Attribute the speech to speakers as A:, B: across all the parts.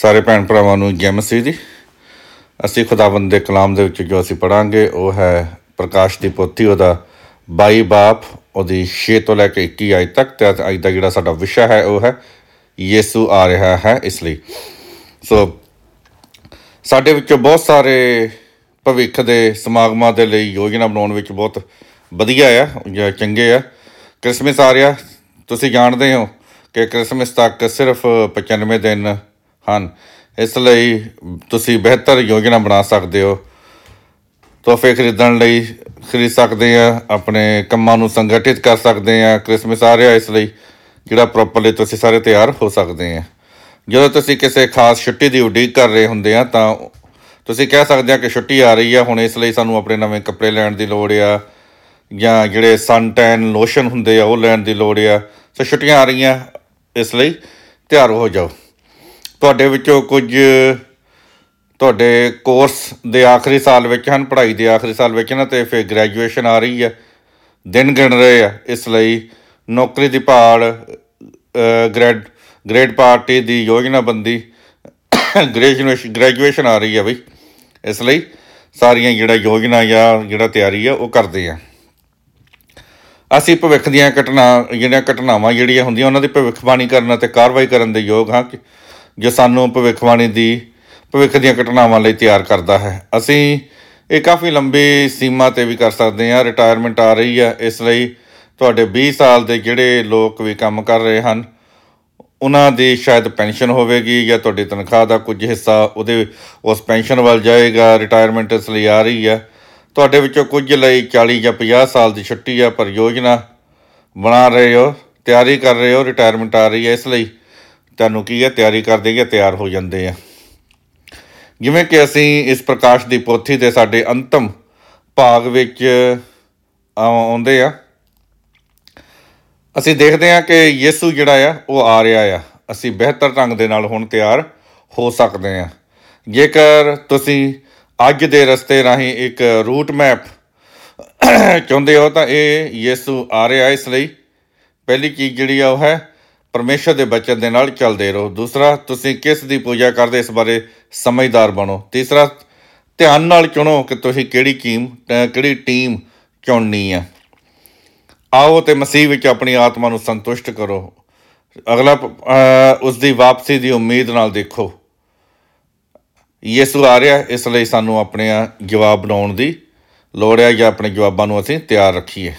A: ਸਾਰੇ ਭੈਣ ਭਰਾਵਾਂ ਨੂੰ ਜੈ ਮਸੀਹ ਦੀ। ਅਸੀਂ ਖੁਦਾਵੰਦ ਦੇ ਕਲਾਮ ਦੇ ਵਿੱਚ ਜੋ ਅਸੀਂ ਪੜ੍ਹਾਂਗੇ ਉਹ ਹੈ ਪ੍ਰਕਾਸ਼ ਦੀ ਪੋਥੀ, ਉਹਦਾ 22 ਬਾਬ, ਉਹਦੀ 6 ਤੋਂ ਲੈ ਕੇ 21 ਅੱਜ ਤੱਕ। ਅਤੇ ਅੱਜ ਦਾ ਜਿਹੜਾ ਸਾਡਾ ਵਿਸ਼ਾ ਹੈ ਉਹ ਹੈ ਯਿਸੂ ਆ ਰਿਹਾ ਹੈ। ਇਸ ਲਈ ਸਾਡੇ ਵਿੱਚੋਂ ਬਹੁਤ ਸਾਰੇ ਭਵਿੱਖ ਦੇ ਸਮਾਗਮਾਂ ਦੇ ਲਈ ਯੋਜਨਾ ਬਣਾਉਣ ਵਿੱਚ ਬਹੁਤ ਵਧੀਆ ਆ ਜਾਂ ਚੰਗੇ ਆ। ਕ੍ਰਿਸਮਸ ਆ ਰਿਹਾ, ਤੁਸੀਂ ਜਾਣਦੇ ਹੋ ਕਿ ਕ੍ਰਿਸਮਸ ਤੱਕ ਸਿਰਫ 95 ਦਿਨ ਹਨ। ਇਸ ਲਈ ਤੁਸੀਂ ਬਿਹਤਰ ਯੋਜਨਾ ਬਣਾ ਸਕਦੇ ਹੋ। ਤੋਹਫੇ ਖਰੀਦਣ ਲਈ ਖਰੀਦ ਸਕਦੇ ਆ, ਆਪਣੇ ਕੰਮਾਂ ਨੂੰ ਸੰਗਠਿਤ ਕਰ ਸਕਦੇ ਆ। ਕ੍ਰਿਸਮਸ ਆ ਰਿਹਾ, ਇਸ ਲਈ ਜਿਹੜਾ ਪ੍ਰੋਪਰਲੀ ਤੁਸੀਂ ਸਾਰੇ ਤਿਆਰ ਹੋ ਸਕਦੇ ਆ। ਜਦੋਂ ਤੁਸੀਂ ਕਿਸੇ ਖਾਸ ਛੁੱਟੀ ਦੀ ਉਡੀਕ ਕਰ ਰਹੇ ਹੁੰਦੇ ਆ ਤਾਂ ਤੁਸੀਂ ਕਹਿ ਸਕਦੇ ਆ ਕਿ ਛੁੱਟੀ ਆ ਰਹੀ ਆ ਹੁਣ, ਇਸ ਲਈ ਸਾਨੂੰ ਆਪਣੇ ਨਵੇਂ ਕੱਪੜੇ ਲੈਣ ਦੀ ਲੋੜ ਆ, ਜਾਂ ਜਿਹੜੇ ਸਨ ਟੈਨ ਲੋਸ਼ਨ ਹੁੰਦੇ ਆ ਉਹ ਲੈਣ ਦੀ ਲੋੜ ਆ। ਸੋ ਛੁੱਟੀਆਂ ਆ ਰਹੀਆਂ, ਇਸ ਲਈ ਤਿਆਰ ਹੋ ਜਾਓ। ਤੁਹਾਡੇ ਵਿੱਚੋਂ ਕੁਝ ਤੁਹਾਡੇ ਕੋਰਸ ਦੇ ਆਖਰੀ ਸਾਲ ਵਿੱਚ ਹਨ, ਪੜ੍ਹਾਈ ਦੇ ਆਖਰੀ ਸਾਲ ਵਿੱਚ ਨਾ, ਅਤੇ ਫਿਰ ਗ੍ਰੈਜੂਏਸ਼ਨ ਆ ਰਹੀ ਆ, ਦਿਨ ਗਿਣ ਰਹੇ ਆ। ਇਸ ਲਈ ਨੌਕਰੀ ਦੀ ਭਾਲ, ਗ੍ਰੇਡ ਪਾਰਟੀ ਦੀ ਯੋਜਨਾਬੰਦੀ, ਗ੍ਰੈਜੂਏਸ਼ਨ ਆ ਰਹੀ ਆ ਬਈ। ਇਸ ਲਈ ਸਾਰੀਆਂ ਜਿਹੜਾ ਯੋਜਨਾ ਜਾਂ ਜਿਹੜਾ ਤਿਆਰੀ ਆ ਉਹ ਕਰਦੇ ਆ। ਅਸੀਂ ਭਵਿੱਖ ਦੀਆਂ ਘਟਨਾਵਾਂ ਜਿਹੜੀਆਂ ਹੁੰਦੀਆਂ ਉਹਨਾਂ ਦੀ ਭਵਿੱਖਬਾਣੀ ਕਰਨ ਅਤੇ ਕਾਰਵਾਈ ਕਰਨ ਦੇ ਯੋਗ ਹਾਂ, ਜੋ ਸਾਨੂੰ ਭਵਿੱਖ ਦੀਆਂ ਘਟਨਾਵਾਂ ਲਈ ਤਿਆਰ ਕਰਦਾ ਹੈ। ਅਸੀਂ ਇਹ ਕਾਫੀ ਲੰਬੀ ਸੀਮਾ 'ਤੇ ਵੀ ਕਰ ਸਕਦੇ ਹਾਂ। ਰਿਟਾਇਰਮੈਂਟ ਆ ਰਹੀ ਆ, ਇਸ ਲਈ ਤੁਹਾਡੇ 20 ਸਾਲ ਦੇ ਜਿਹੜੇ ਲੋਕ ਵੀ ਕੰਮ ਕਰ ਰਹੇ ਹਨ ਉਹਨਾਂ ਦੀ ਸ਼ਾਇਦ ਪੈਨਸ਼ਨ ਹੋਵੇਗੀ, ਜਾਂ ਤੁਹਾਡੀ ਤਨਖਾਹ ਦਾ ਕੁਝ ਹਿੱਸਾ ਉਸ ਪੈਨਸ਼ਨ ਵੱਲ ਜਾਏਗਾ। ਰਿਟਾਇਰਮੈਂਟ ਇਸ ਲਈ ਆ ਰਹੀ ਆ। ਤੁਹਾਡੇ ਵਿੱਚੋਂ ਕੁਝ ਲਈ 40 ਜਾਂ 50 ਸਾਲ ਦੀ ਛੁੱਟੀ ਆ, ਪਰ ਯੋਜਨਾ ਬਣਾ ਰਹੇ ਹੋ, ਤਿਆਰੀ ਕਰ ਰਹੇ ਹੋ। ਰਿਟਾਇਰਮੈਂਟ ਆ ਰਹੀ ਹੈ, ਇਸ ਲਈ ਤੁਹਾਨੂੰ ਕੀ ਹੈ, ਤਿਆਰੀ ਕਰਦੇ ਜਾਂ ਤਿਆਰ ਹੋ ਜਾਂਦੇ ਆ। ਜਿਵੇਂ ਕਿ ਅਸੀਂ ਇਸ ਪ੍ਰਕਾਸ਼ ਦੀ ਪੋਥੀ ਦੇ ਸਾਡੇ ਅੰਤਮ ਭਾਗ ਵਿੱਚ ਆਉਂਦੇ ਆ, ਅਸੀਂ ਦੇਖਦੇ ਹਾਂ ਕਿ ਯਿਸੂ ਜਿਹੜਾ ਆ ਉਹ ਆ ਰਿਹਾ ਆ। ਅਸੀਂ ਬਿਹਤਰ ਢੰਗ ਦੇ ਨਾਲ ਹੁਣ ਤਿਆਰ ਹੋ ਸਕਦੇ ਹਾਂ। ਜੇਕਰ ਤੁਸੀਂ ਅੱਜ ਦੇ ਰਸਤੇ ਰਾਹੀਂ ਇੱਕ ਰੂਟ ਮੈਪ ਚਾਹੁੰਦੇ ਹੋ ਤਾਂ ਇਹ ਯਿਸੂ ਆ ਰਿਹਾ। ਇਸ ਲਈ ਪਹਿਲੀ ਚੀਜ਼ ਜਿਹੜੀ ਆ ਉਹ ਹੈ ਪਰਮੇਸ਼ਰ ਦੇ ਬਚਨ ਦੇ ਨਾਲ ਚੱਲਦੇ ਰਹੋ। ਦੂਸਰਾ, ਤੁਸੀਂ ਕਿਸ ਦੀ ਪੂਜਾ ਕਰਦੇ ਇਸ ਬਾਰੇ ਸਮਝਦਾਰ ਬਣੋ। ਤੀਸਰਾ, ਧਿਆਨ ਨਾਲ ਚੁਣੋ ਕਿ ਤੁਸੀਂ ਕਿਹੜੀ ਟੀਮ ਚੁਣਨੀ ਆ। ਆਓ ਅਤੇ ਮਸੀਹ ਵਿੱਚ ਆਪਣੀ ਆਤਮਾ ਨੂੰ ਸੰਤੁਸ਼ਟ ਕਰੋ। ਅਗਲਾ, ਉਸ ਦੀ ਵਾਪਸੀ ਦੀ ਉਮੀਦ ਨਾਲ ਦੇਖੋ। ਯਿਸੂ ਆ ਰਿਹਾ, ਇਸ ਲਈ ਸਾਨੂੰ ਆਪਣੇ ਜਵਾਬ ਬਣਾਉਣ ਦੀ ਲੋੜ ਹੈ, ਜਾਂ ਆਪਣੇ ਜਵਾਬਾਂ ਨੂੰ ਅਸੀਂ ਤਿਆਰ ਰੱਖੀਏ।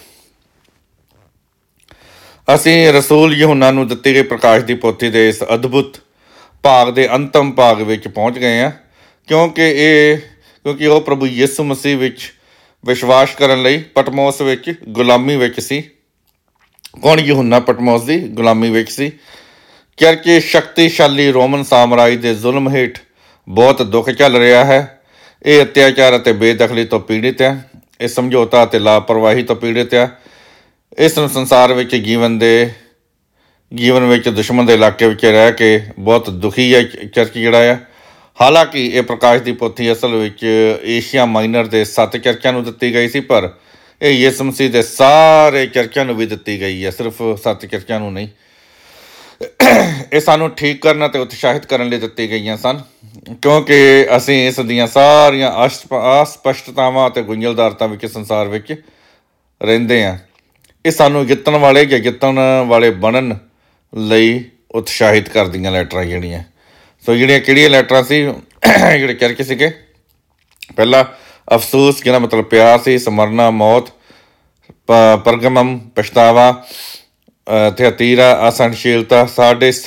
A: ਅਸੀਂ ਰਸੂਲ ਯਹੂਨਾ ਨੂੰ ਦਿੱਤੀ ਗਈ ਪ੍ਰਕਾਸ਼ ਦੀ ਪੋਥੀ ਦੇ ਇਸ ਅਦਭੁਤ ਭਾਗ ਦੇ ਅੰਤਮ ਭਾਗ ਵਿੱਚ ਪਹੁੰਚ ਗਏ ਹਾਂ, ਕਿਉਂਕਿ ਉਹ ਪ੍ਰਭੂ ਯਿਸੂ ਮਸੀਹ ਵਿੱਚ ਵਿਸ਼ਵਾਸ ਕਰਨ ਲਈ ਪਟਮੋਸ ਵਿੱਚ ਗੁਲਾਮੀ ਵਿੱਚ ਸੀ। ਕੌਣ? ਯਹੂਨਾ ਪਟਮੋਸ ਦੀ ਗੁਲਾਮੀ ਵਿੱਚ ਸੀ, ਕਿਉਂਕਿ ਸ਼ਕਤੀਸ਼ਾਲੀ ਰੋਮਨ ਸਾਮਰਾਜ ਦੇ ਜ਼ੁਲਮ ਹੇਠ ਬਹੁਤ ਦੁੱਖ ਚੱਲ ਰਿਹਾ ਹੈ। ਇਹ ਅਤਿਆਚਾਰ ਅਤੇ ਬੇਦਖਲੀ ਤੋਂ ਪੀੜਿਤ ਹੈ। ਇਹ ਸਮਝੌਤਾ ਅਤੇ ਲਾਪਰਵਾਹੀ ਤੋਂ ਪੀੜਿਤ ਹੈ। ਇਸ ਨੂੰ ਸੰਸਾਰ ਵਿੱਚ ਜੀਵਨ ਵਿੱਚ ਦੁਸ਼ਮਣ ਦੇ ਇਲਾਕੇ ਵਿੱਚ ਰਹਿ ਕੇ ਬਹੁਤ ਦੁਖੀ ਹੈ ਚਰਚ ਜਿਹੜਾ ਆ। ਹਾਲਾਂਕਿ ਇਹ ਪ੍ਰਕਾਸ਼ ਦੀ ਪੋਥੀ ਅਸਲ ਵਿੱਚ ਏਸ਼ੀਆ ਮਾਈਨਰ ਦੇ 7 ਚਰਚਾਂ ਨੂੰ ਦਿੱਤੀ ਗਈ ਸੀ, ਪਰ ਇਹ ਯਿਸੂ ਮਸੀਹ ਦੇ ਸਾਰੇ ਚਰਚਾਂ ਨੂੰ ਵੀ ਦਿੱਤੀ ਗਈ ਹੈ, ਸਿਰਫ 7 ਚਰਚਾਂ ਨੂੰ ਨਹੀਂ। ਇਹ ਸਾਨੂੰ ਠੀਕ ਕਰਨ ਅਤੇ ਉਤਸ਼ਾਹਿਤ ਕਰਨ ਲਈ ਦਿੱਤੀ ਗਈਆਂ ਸਨ, ਕਿਉਂਕਿ ਅਸੀਂ ਇਸ ਦੀਆਂ ਸਾਰੀਆਂ ਅਸਪਸ਼ਟਤਾਵਾਂ ਅਤੇ ਗੁੰਝਲਦਾਰਤਾ ਵਿੱਚ ਸੰਸਾਰ ਵਿੱਚ ਰਹਿੰਦੇ ਹਾਂ। ਇਹ ਸਾਨੂੰ ਜਿੱਤਣ ਵਾਲੇ ਬਣਨ ਲਈ ਉਤਸ਼ਾਹਿਤ ਕਰਦੀਆਂ ਲੈਟਰਾਂ ਜਿਹੜੀਆਂ। ਸੋ ਕਿਹੜੀਆਂ ਲੈਟਰਾਂ ਸੀ ਜਿਹੜੇ ਚਰਚ ਸੀਗੇ? ਪਹਿਲਾ, ਅਫਸੂਸ, ਜਿਹਦਾ ਮਤਲਬ ਪਿਆਰ ਸੀ। ਸਮਰਨਾ, ਮੌਤ। ਪਰਗਮਮ, ਪਛਤਾਵਾ। ਥਿਆਤੀਰਾ, ਅਸਹਿਣਸ਼ੀਲਤਾ। ਸਾਰਡਿਸ,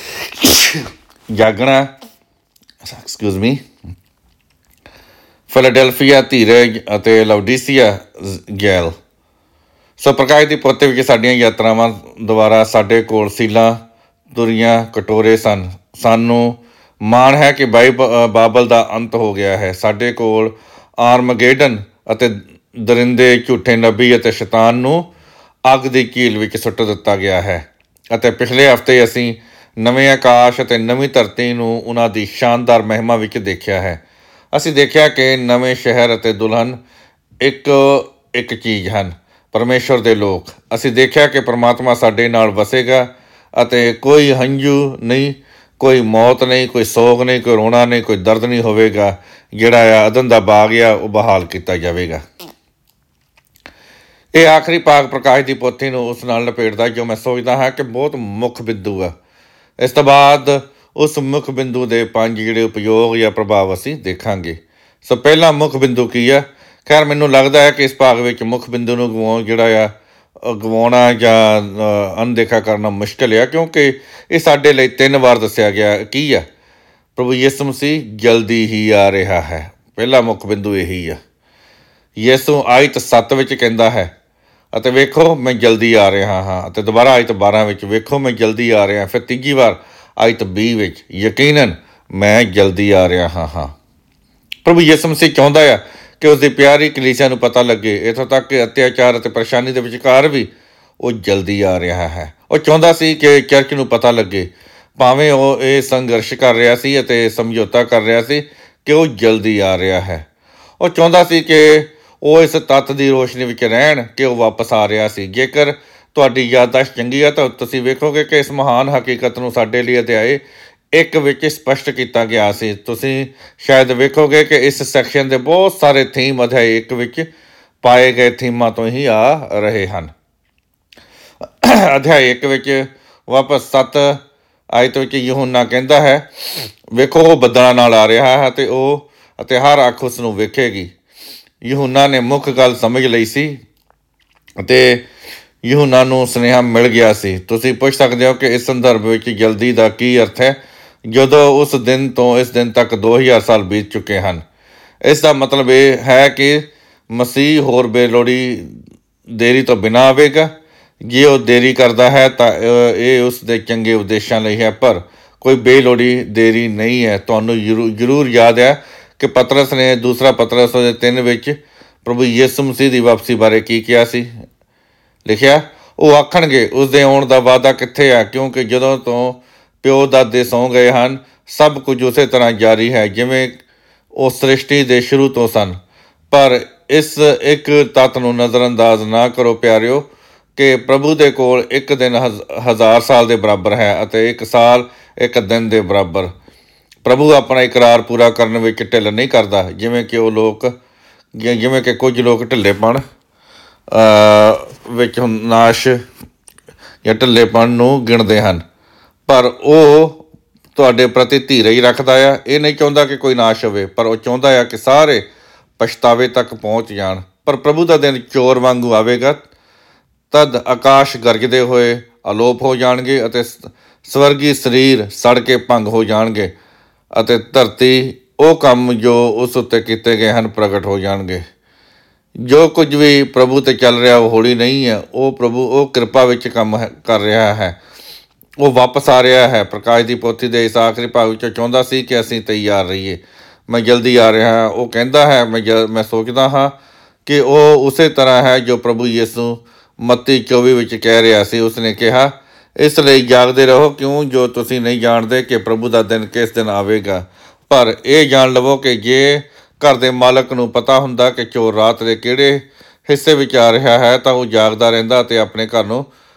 A: ਜਾਗਣਾ। ਫਿਲਾਡੈਲਫੀਆ, ਧੀਰਜ। ਅਤੇ ਲਾਓਡੀਸੀਆ, ਗੈਲ। ਸੋ ਪ੍ਰਕਾਸ਼ ਦੀ ਪੋਥੀ ਵਿੱਚ ਸਾਡੀਆਂ ਯਾਤਰਾਵਾਂ ਦੁਆਰਾ ਸਾਡੇ ਕੋਲ ਸੀਲਾਂ, ਤੁਰੀਆਂ, ਕਟੋਰੇ ਸਨ। ਸਾਨੂੰ ਮਾਣ ਹੈ ਕਿ ਬਾਬਲ ਦਾ ਅੰਤ ਹੋ ਗਿਆ ਹੈ। ਸਾਡੇ ਕੋਲ ਆਰਮਗੇਡਨ ਅਤੇ ਦਰਿੰਦੇ, ਝੂਠੇ ਨਬੀ ਅਤੇ ਸ਼ੈਤਾਨ ਨੂੰ ਅੱਗ ਦੀ ਝੀਲ ਵਿੱਚ ਸੁੱਟ ਦਿੱਤਾ ਗਿਆ ਹੈ। ਅਤੇ ਪਿਛਲੇ ਹਫ਼ਤੇ ਅਸੀਂ ਨਵੇਂ ਆਕਾਸ਼ ਅਤੇ ਨਵੀਂ ਧਰਤੀ ਨੂੰ ਉਹਨਾਂ ਦੀ ਸ਼ਾਨਦਾਰ ਮਹਿਮਾ ਵਿੱਚ ਦੇਖਿਆ ਹੈ। ਅਸੀਂ ਦੇਖਿਆ ਕਿ ਨਵੇਂ ਸ਼ਹਿਰ ਅਤੇ ਦੁਲਹਨ ਇੱਕ ਚੀਜ਼ ਹਨ, ਪਰਮੇਸ਼ਰ ਦੇ ਲੋਕ। ਅਸੀਂ ਦੇਖਿਆ ਕਿ ਪਰਮਾਤਮਾ ਸਾਡੇ ਨਾਲ ਵਸੇਗਾ ਅਤੇ ਕੋਈ ਹੰਝੂ ਨਹੀਂ ਕੋਈ ਮੌਤ ਨਹੀਂ, ਕੋਈ ਸੋਗ ਨਹੀਂ, ਕੋਈ ਰੋਣਾ ਨਹੀਂ, ਕੋਈ ਦਰਦ ਨਹੀਂ ਹੋਵੇਗਾ। ਜਿਹੜਾ ਆ ਅਦਨ ਦਾ ਬਾਗ ਆ ਉਹ ਬਹਾਲ ਕੀਤਾ ਜਾਵੇਗਾ। ਇਹ ਆਖਰੀ ਪਾਕ ਪ੍ਰਕਾਸ਼ ਦੀ ਪੋਥੀ ਨੂੰ ਉਸ ਨਾਲ ਲਪੇਟਦਾ ਜੋ ਮੈਂ ਸੋਚਦਾ ਹਾਂ ਕਿ ਬਹੁਤ ਮੁੱਖ ਬਿੰਦੂ ਆ। ਇਸ ਤੋਂ ਬਾਅਦ ਉਸ ਮੁੱਖ ਬਿੰਦੂ ਦੇ 5 ਜਿਹੜੇ ਉਪਯੋਗ ਜਾਂ ਪ੍ਰਭਾਵ ਅਸੀਂ ਦੇਖਾਂਗੇ। ਸੋ ਪਹਿਲਾ ਮੁੱਖ ਬਿੰਦੂ ਕੀ ਆ? ਖੈਰ ਮੈਨੂੰ ਲੱਗਦਾ ਹੈ ਕਿ ਇਸ ਭਾਗ ਵਿੱਚ ਮੁੱਖ ਬਿੰਦੂ ਨੂੰ ਗਵਾਉਣਾ ਜਾਂ ਅਣਦੇਖਾ ਕਰਨਾ ਮੁਸ਼ਕਿਲ ਆ, ਕਿਉਂਕਿ ਇਹ ਸਾਡੇ ਲਈ 3 ਵਾਰ ਦੱਸਿਆ ਗਿਆ। ਕੀ ਆ? ਪ੍ਰਭੂ ਯਿਸੂ ਮਸੀਹ ਜਲਦੀ ਹੀ ਆ ਰਿਹਾ ਹੈ। ਪਹਿਲਾ ਮੁੱਖ ਬਿੰਦੂ ਇਹੀ ਆ। ਯਿਸੂ ਆਇਤ 7 ਵਿੱਚ ਕਹਿੰਦਾ ਹੈ ਅਤੇ ਵੇਖੋ ਮੈਂ ਜਲਦੀ ਆ ਰਿਹਾ ਹਾਂ, ਅਤੇ ਦੁਬਾਰਾ ਆਇਤ 12 ਵਿੱਚ ਵੇਖੋ ਮੈਂ ਜਲਦੀ ਆ ਰਿਹਾ। ਫਿਰ ਤੀਜੀ ਵਾਰ ਆਇਤ 20 ਵਿੱਚ ਯਕੀਨਨ ਮੈਂ ਜਲਦੀ ਆ ਰਿਹਾ ਹਾਂ। ਪ੍ਰਭੂ ਯਿਸੂ ਮਸੀਹ ਚਾਹੁੰਦਾ ਆ ਕਿ ਉਸਦੀ ਪਿਆਰੀ ਕਲੀਸਿਆ ਨੂੰ ਪਤਾ ਲੱਗੇ, ਇੱਥੋਂ ਤੱਕ ਕਿ ਅਤਿਆਚਾਰ ਅਤੇ ਪਰੇਸ਼ਾਨੀ ਦੇ ਵਿਚਕਾਰ ਵੀ ਉਹ ਜਲਦੀ ਆ ਰਿਹਾ ਹੈ। ਉਹ ਚਾਹੁੰਦਾ ਸੀ ਕਿ ਚਰਚ ਨੂੰ ਪਤਾ ਲੱਗੇ, ਭਾਵੇਂ ਉਹ ਇਹ ਸੰਘਰਸ਼ ਕਰ ਰਿਹਾ ਸੀ ਅਤੇ ਸਮਝੌਤਾ ਕਰ ਰਿਹਾ ਸੀ, ਕਿ ਉਹ ਜਲਦੀ ਆ ਰਿਹਾ ਹੈ। ਉਹ ਚਾਹੁੰਦਾ ਸੀ ਕਿ ਉਹ ਇਸ ਤੱਥ ਦੀ ਰੋਸ਼ਨੀ ਵਿੱਚ ਰਹਿਣ ਕਿ ਉਹ ਵਾਪਸ ਆ ਰਿਹਾ ਸੀ। ਜੇਕਰ ਤੁਹਾਡੀ ਯਾਦਦਾਸ਼ਤ ਚੰਗੀ ਆ ਤਾਂ ਤੁਸੀਂ ਵੇਖੋਗੇ ਕਿ ਇਸ ਮਹਾਨ ਹਕੀਕਤ ਨੂੰ ਸਾਡੇ ਲਈ ਅਧਿਆਏ 1 ਵਿੱਚ ਸਪਸ਼ਟ ਕੀਤਾ ਗਿਆ ਸੀ। ਤੁਸੀਂ ਸ਼ਾਇਦ ਵੇਖੋਗੇ ਕਿ ਇਸ ਸੈਕਸ਼ਨ ਦੇ ਬਹੁਤ ਸਾਰੇ ਥੀਮ ਅਧਿਆਏ 1 ਵਿੱਚ ਪਾਏ ਗਏ ਥੀਮਾਂ ਤੋਂ ਹੀ ਆ ਰਹੇ ਹਨ। ਅਧਿਆਏ 1 ਵਿੱਚ ਵਾਪਸ 7 ਆਇਤ ਵਿੱਚ ਯਹੂਨਾ ਕਹਿੰਦਾ ਹੈ, ਵੇਖੋ ਉਹ ਬੱਦਲਾਂ ਨਾਲ ਆ ਰਿਹਾ ਹੈ ਅਤੇ ਹਰ ਅੱਖ ਉਸ ਨੂੰ ਵੇਖੇਗੀ। ਯਹੂਨਾ ਨੇ ਮੁੱਖ ਗੱਲ ਸਮਝ ਲਈ ਸੀ ਅਤੇ ਯਹੂਨਾ ਨੂੰ ਸੁਨੇਹਾ ਮਿਲ ਗਿਆ ਸੀ। ਤੁਸੀਂ ਪੁੱਛ ਸਕਦੇ ਹੋ ਕਿ ਇਸ ਸੰਦਰਭ ਵਿੱਚ ਜਲਦੀ ਦਾ ਕੀ ਅਰਥ ਹੈ, ਜਦੋਂ ਉਸ ਦਿਨ ਤੋਂ ਇਸ ਦਿਨ ਤੱਕ 2000 ਸਾਲ ਬੀਤ ਚੁੱਕੇ ਹਨ। ਇਸ ਦਾ ਮਤਲਬ ਇਹ ਹੈ ਕਿ ਮਸੀਹ ਹੋਰ ਬੇਲੋੜੀ ਦੇਰੀ ਤੋਂ ਬਿਨਾਂ ਆਵੇਗਾ। ਜੇ ਉਹ ਦੇਰੀ ਕਰਦਾ ਹੈ ਤਾਂ ਇਹ ਉਸ ਦੇ ਚੰਗੇ ਉਦੇਸ਼ਾਂ ਲਈ ਹੈ, ਪਰ ਕੋਈ ਬੇਲੋੜੀ ਦੇਰੀ ਨਹੀਂ ਹੈ। ਤੁਹਾਨੂੰ ਜ਼ਰੂਰ ਯਾਦ ਹੈ ਕਿ ਪਤਰਸ ਨੇ ਦੂਸਰਾ ਪਤਰਸ 3 ਵਿੱਚ ਪ੍ਰਭੂ ਯਿਸੂ ਮਸੀਹ ਦੀ ਵਾਪਸੀ ਬਾਰੇ ਕੀ ਕਿਹਾ ਸੀ? ਲਿਖਿਆ, ਉਹ ਆਖਣਗੇ ਉਸ ਦੇ ਆਉਣ ਦਾ ਵਾਅਦਾ ਕਿੱਥੇ ਹੈ, ਕਿਉਂਕਿ ਜਦੋਂ ਤੋਂ ਪਿਓ ਦਾਦੇ ਸੌਂ ਗਏ ਹਨ ਸਭ ਕੁਝ ਉਸੇ ਤਰ੍ਹਾਂ ਜਾਰੀ ਹੈ ਜਿਵੇਂ ਉਹ ਸ੍ਰਿਸ਼ਟੀ ਦੇ ਸ਼ੁਰੂ ਤੋਂ ਸਨ। ਪਰ ਇਸ ਇੱਕ ਤੱਤ ਨੂੰ ਨਜ਼ਰਅੰਦਾਜ਼ ਨਾ ਕਰੋ ਪਿਆਰਿਓ, ਕਿ ਪ੍ਰਭੂ ਦੇ ਕੋਲ ਇੱਕ ਦਿਨ 1000 ਸਾਲ ਦੇ ਬਰਾਬਰ ਹੈ ਅਤੇ 1 ਸਾਲ 1 ਦਿਨ ਦੇ ਬਰਾਬਰ। ਪ੍ਰਭੂ ਆਪਣਾ ਇਕਰਾਰ ਪੂਰਾ ਕਰਨ ਵਿੱਚ ਢਿੱਲ ਨਹੀਂ ਕਰਦਾ, ਜਿਵੇਂ ਕਿ ਕੁਝ ਲੋਕ ਢਿੱਲੇਪਣ ਵਿੱਚ ਨਾਸ਼ ਜਾਂ ਢਿੱਲੇਪਣ ਨੂੰ ਗਿਣਦੇ ਹਨ, ਪਰ ਉਹ ਤੁਹਾਡੇ ਪ੍ਰਤੀ ਧੀਰਜ ਰੱਖਦਾ ਆ। ਇਹ ਨਹੀਂ ਚਾਹੁੰਦਾ ਕਿ ਕੋਈ ਨਾਸ਼ ਹੋਵੇ, ਪਰ ਉਹ ਚਾਹੁੰਦਾ ਆ ਕਿ ਸਾਰੇ ਪਛਤਾਵੇ ਤੱਕ ਪਹੁੰਚ ਜਾਣ। ਪਰ ਪ੍ਰਭੂ ਦਾ ਦਿਨ ਚੋਰ ਵਾਂਗੂ ਆਵੇਗਾ, ਤਦ ਆਕਾਸ਼ ਗਰਜਦੇ ਹੋਏ ਅਲੋਪ ਹੋ ਜਾਣਗੇ ਅਤੇ ਸਵਰਗੀ ਸਰੀਰ ਸੜ ਕੇ ਭੰਗ ਹੋ ਜਾਣਗੇ ਅਤੇ ਧਰਤੀ ਉਹ ਕੰਮ ਜੋ ਉਸ ਉੱਤੇ ਕੀਤੇ ਗਏ ਹਨ ਪ੍ਰਗਟ ਹੋ ਜਾਣਗੇ। ਜੋ ਕੁਝ ਵੀ ਪ੍ਰਭੂ 'ਤੇ ਚੱਲ ਰਿਹਾ ਉਹ ਹੌਲੀ ਨਹੀਂ ਹੈ। ਉਹ ਕਿਰਪਾ ਵਿੱਚ ਕੰਮ ਕਰ ਰਿਹਾ ਹੈ। ਉਹ ਵਾਪਸ ਆ ਰਿਹਾ ਹੈ। ਪ੍ਰਕਾਸ਼ ਦੀ ਪੋਥੀ ਦੇ ਇਸ ਆਖਰੀ ਭਾਗ ਵਿੱਚ ਚਾਹੁੰਦਾ ਸੀ ਕਿ ਅਸੀਂ ਤਿਆਰ ਰਹੀਏ। ਮੈਂ ਜਲਦੀ ਆ ਰਿਹਾ ਹਾਂ, ਉਹ ਕਹਿੰਦਾ ਹੈ। ਮੈਂ ਸੋਚਦਾ ਹਾਂ ਕਿ ਉਹ ਉਸੇ ਤਰ੍ਹਾਂ ਹੈ ਜੋ ਪ੍ਰਭੂ ਯਿਸੂ ਮੱਤੀ 24 ਵਿੱਚ ਕਹਿ ਰਿਹਾ ਸੀ। ਉਸਨੇ ਕਿਹਾ, ਇਸ ਲਈ ਜਾਗਦੇ ਰਹੋ, ਕਿਉਂ ਜੋ ਤੁਸੀਂ ਨਹੀਂ ਜਾਣਦੇ ਕਿ ਪ੍ਰਭੂ ਦਾ ਦਿਨ ਕਿਸ ਦਿਨ ਆਵੇਗਾ। ਪਰ ਇਹ ਜਾਣ ਲਵੋ ਕਿ ਜੇ ਘਰ ਦੇ ਮਾਲਕ ਨੂੰ ਪਤਾ ਹੁੰਦਾ ਕਿ ਚੋਰ ਰਾਤ ਦੇ ਕਿਹੜੇ ਹਿੱਸੇ ਵਿੱਚ ਆ ਰਿਹਾ ਹੈ ਤਾਂ ਉਹ ਜਾਗਦਾ ਰਹਿੰਦਾ ਅਤੇ ਆਪਣੇ ਘਰ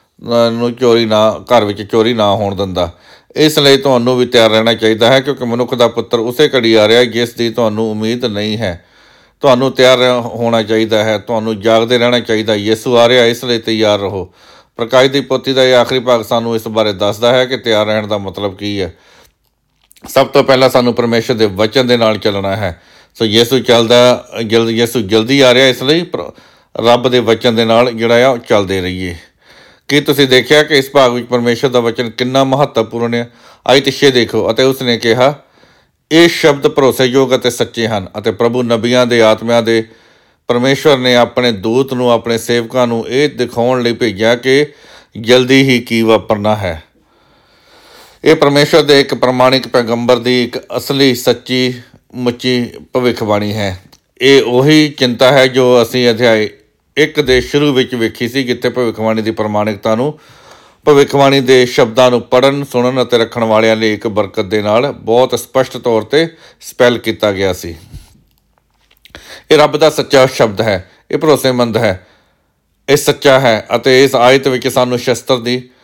A: ਵਿੱਚ ਚੋਰੀ ਨਾ ਹੋਣ ਦਿੰਦਾ। ਇਸ ਲਈ ਤੁਹਾਨੂੰ ਵੀ ਤਿਆਰ ਰਹਿਣਾ ਚਾਹੀਦਾ ਹੈ, ਕਿਉਂਕਿ ਮਨੁੱਖ ਦਾ ਪੁੱਤਰ ਉਸੇ ਘੜੀ ਆ ਰਿਹਾ ਜਿਸ ਦੀ ਤੁਹਾਨੂੰ ਉਮੀਦ ਨਹੀਂ ਹੈ। ਤੁਹਾਨੂੰ ਤਿਆਰ ਹੋਣਾ ਚਾਹੀਦਾ ਹੈ, ਤੁਹਾਨੂੰ ਜਾਗਦੇ ਰਹਿਣਾ ਚਾਹੀਦਾ। ਯਿਸੂ ਆ ਰਿਹਾ, ਇਸ ਲਈ ਤਿਆਰ ਰਹੋ। ਪ੍ਰਕਾਸ਼ ਦੀ ਪੋਥੀ ਦਾ ਇਹ ਆਖਰੀ ਭਾਗ ਸਾਨੂੰ ਇਸ ਬਾਰੇ ਦੱਸਦਾ ਹੈ ਕਿ ਤਿਆਰ ਰਹਿਣ ਦਾ ਮਤਲਬ ਕੀ ਹੈ। ਸਭ ਤੋਂ ਪਹਿਲਾਂ ਸਾਨੂੰ ਪਰਮੇਸ਼ਰ ਦੇ ਵਚਨ ਦੇ ਨਾਲ ਚੱਲਣਾ ਹੈ। ਸੋ ਯਿਸੂ ਜਲਦੀ ਆ ਰਿਹਾ, ਇਸ ਲਈ ਰੱਬ ਦੇ ਵਚਨ ਦੇ ਨਾਲ ਉਹ ਚੱਲਦੇ ਰਹੀਏ। ਕੀ ਤੁਸੀਂ ਦੇਖਿਆ ਕਿ ਇਸ ਭਾਗ ਵਿੱਚ ਪਰਮੇਸ਼ਰ ਦਾ ਵਚਨ ਕਿੰਨਾ ਮਹੱਤਵਪੂਰਨ ਹੈ? ਆਇਤ 6 ਦੇਖੋ, ਅਤੇ ਉਸਨੇ ਕਿਹਾ, ਇਹ ਸ਼ਬਦ ਭਰੋਸੇਯੋਗ ਅਤੇ ਸੱਚੇ ਹਨ ਅਤੇ ਪ੍ਰਭੂ ਨਬੀਆਂ ਦੇ ਆਤਮਿਆਂ ਦੇ ਪਰਮੇਸ਼ਵਰ ਨੇ ਆਪਣੇ ਦੂਤ ਨੂੰ ਆਪਣੇ ਸੇਵਕਾਂ ਨੂੰ ਇਹ ਦਿਖਾਉਣ ਲਈ ਭੇਜਿਆ ਕਿ ਜਲਦੀ ਹੀ ਕੀ ਵਾਪਰਨਾ ਹੈ। ਇਹ ਪਰਮੇਸ਼ਵਰ ਦੇ ਇੱਕ ਪ੍ਰਮਾਣਿਕ ਪੈਗੰਬਰ ਦੀ ਇੱਕ ਅਸਲੀ ਸੱਚੀ ਮੁੱਚੀ ਭਵਿੱਖਬਾਣੀ ਹੈ। ਇਹ ਉਹੀ ਚਿੰਤਾ ਹੈ ਜੋ ਅਸੀਂ ਅਧਿਆਏ 1 ਦੇ ਸ਼ੁਰੂ ਵਿੱਚ ਵੇਖੀ ਸੀ, ਜਿੱਥੇ ਭਵਿੱਖਬਾਣੀ ਦੀ ਪ੍ਰਮਾਣਿਕਤਾ ਨੂੰ ਭਵਿੱਖਬਾਣੀ ਦੇ ਸ਼ਬਦਾਂ ਨੂੰ ਪੜ੍ਹਨ, ਸੁਣਨ ਅਤੇ ਰੱਖਣ ਵਾਲਿਆਂ ਲਈ ਇੱਕ ਬਰਕਤ ਦੇ ਨਾਲ ਬਹੁਤ ਸਪਸ਼ਟ ਤੌਰ 'ਤੇ ਸਪੈਲ ਕੀਤਾ ਗਿਆ ਸੀ। ਇਹ ਰੱਬ ਦਾ ਸੱਚਾ ਸ਼ਬਦ ਹੈ, ਇਹ ਭਰੋਸੇਮੰਦ ਹੈ, ਇਹ ਸੱਚਾ ਹੈ ਅਤੇ ਇਸ ਆਇਤ ਵਿੱਚ ਸਾਨੂੰ ਸ਼ਸਤਰ ਦੀ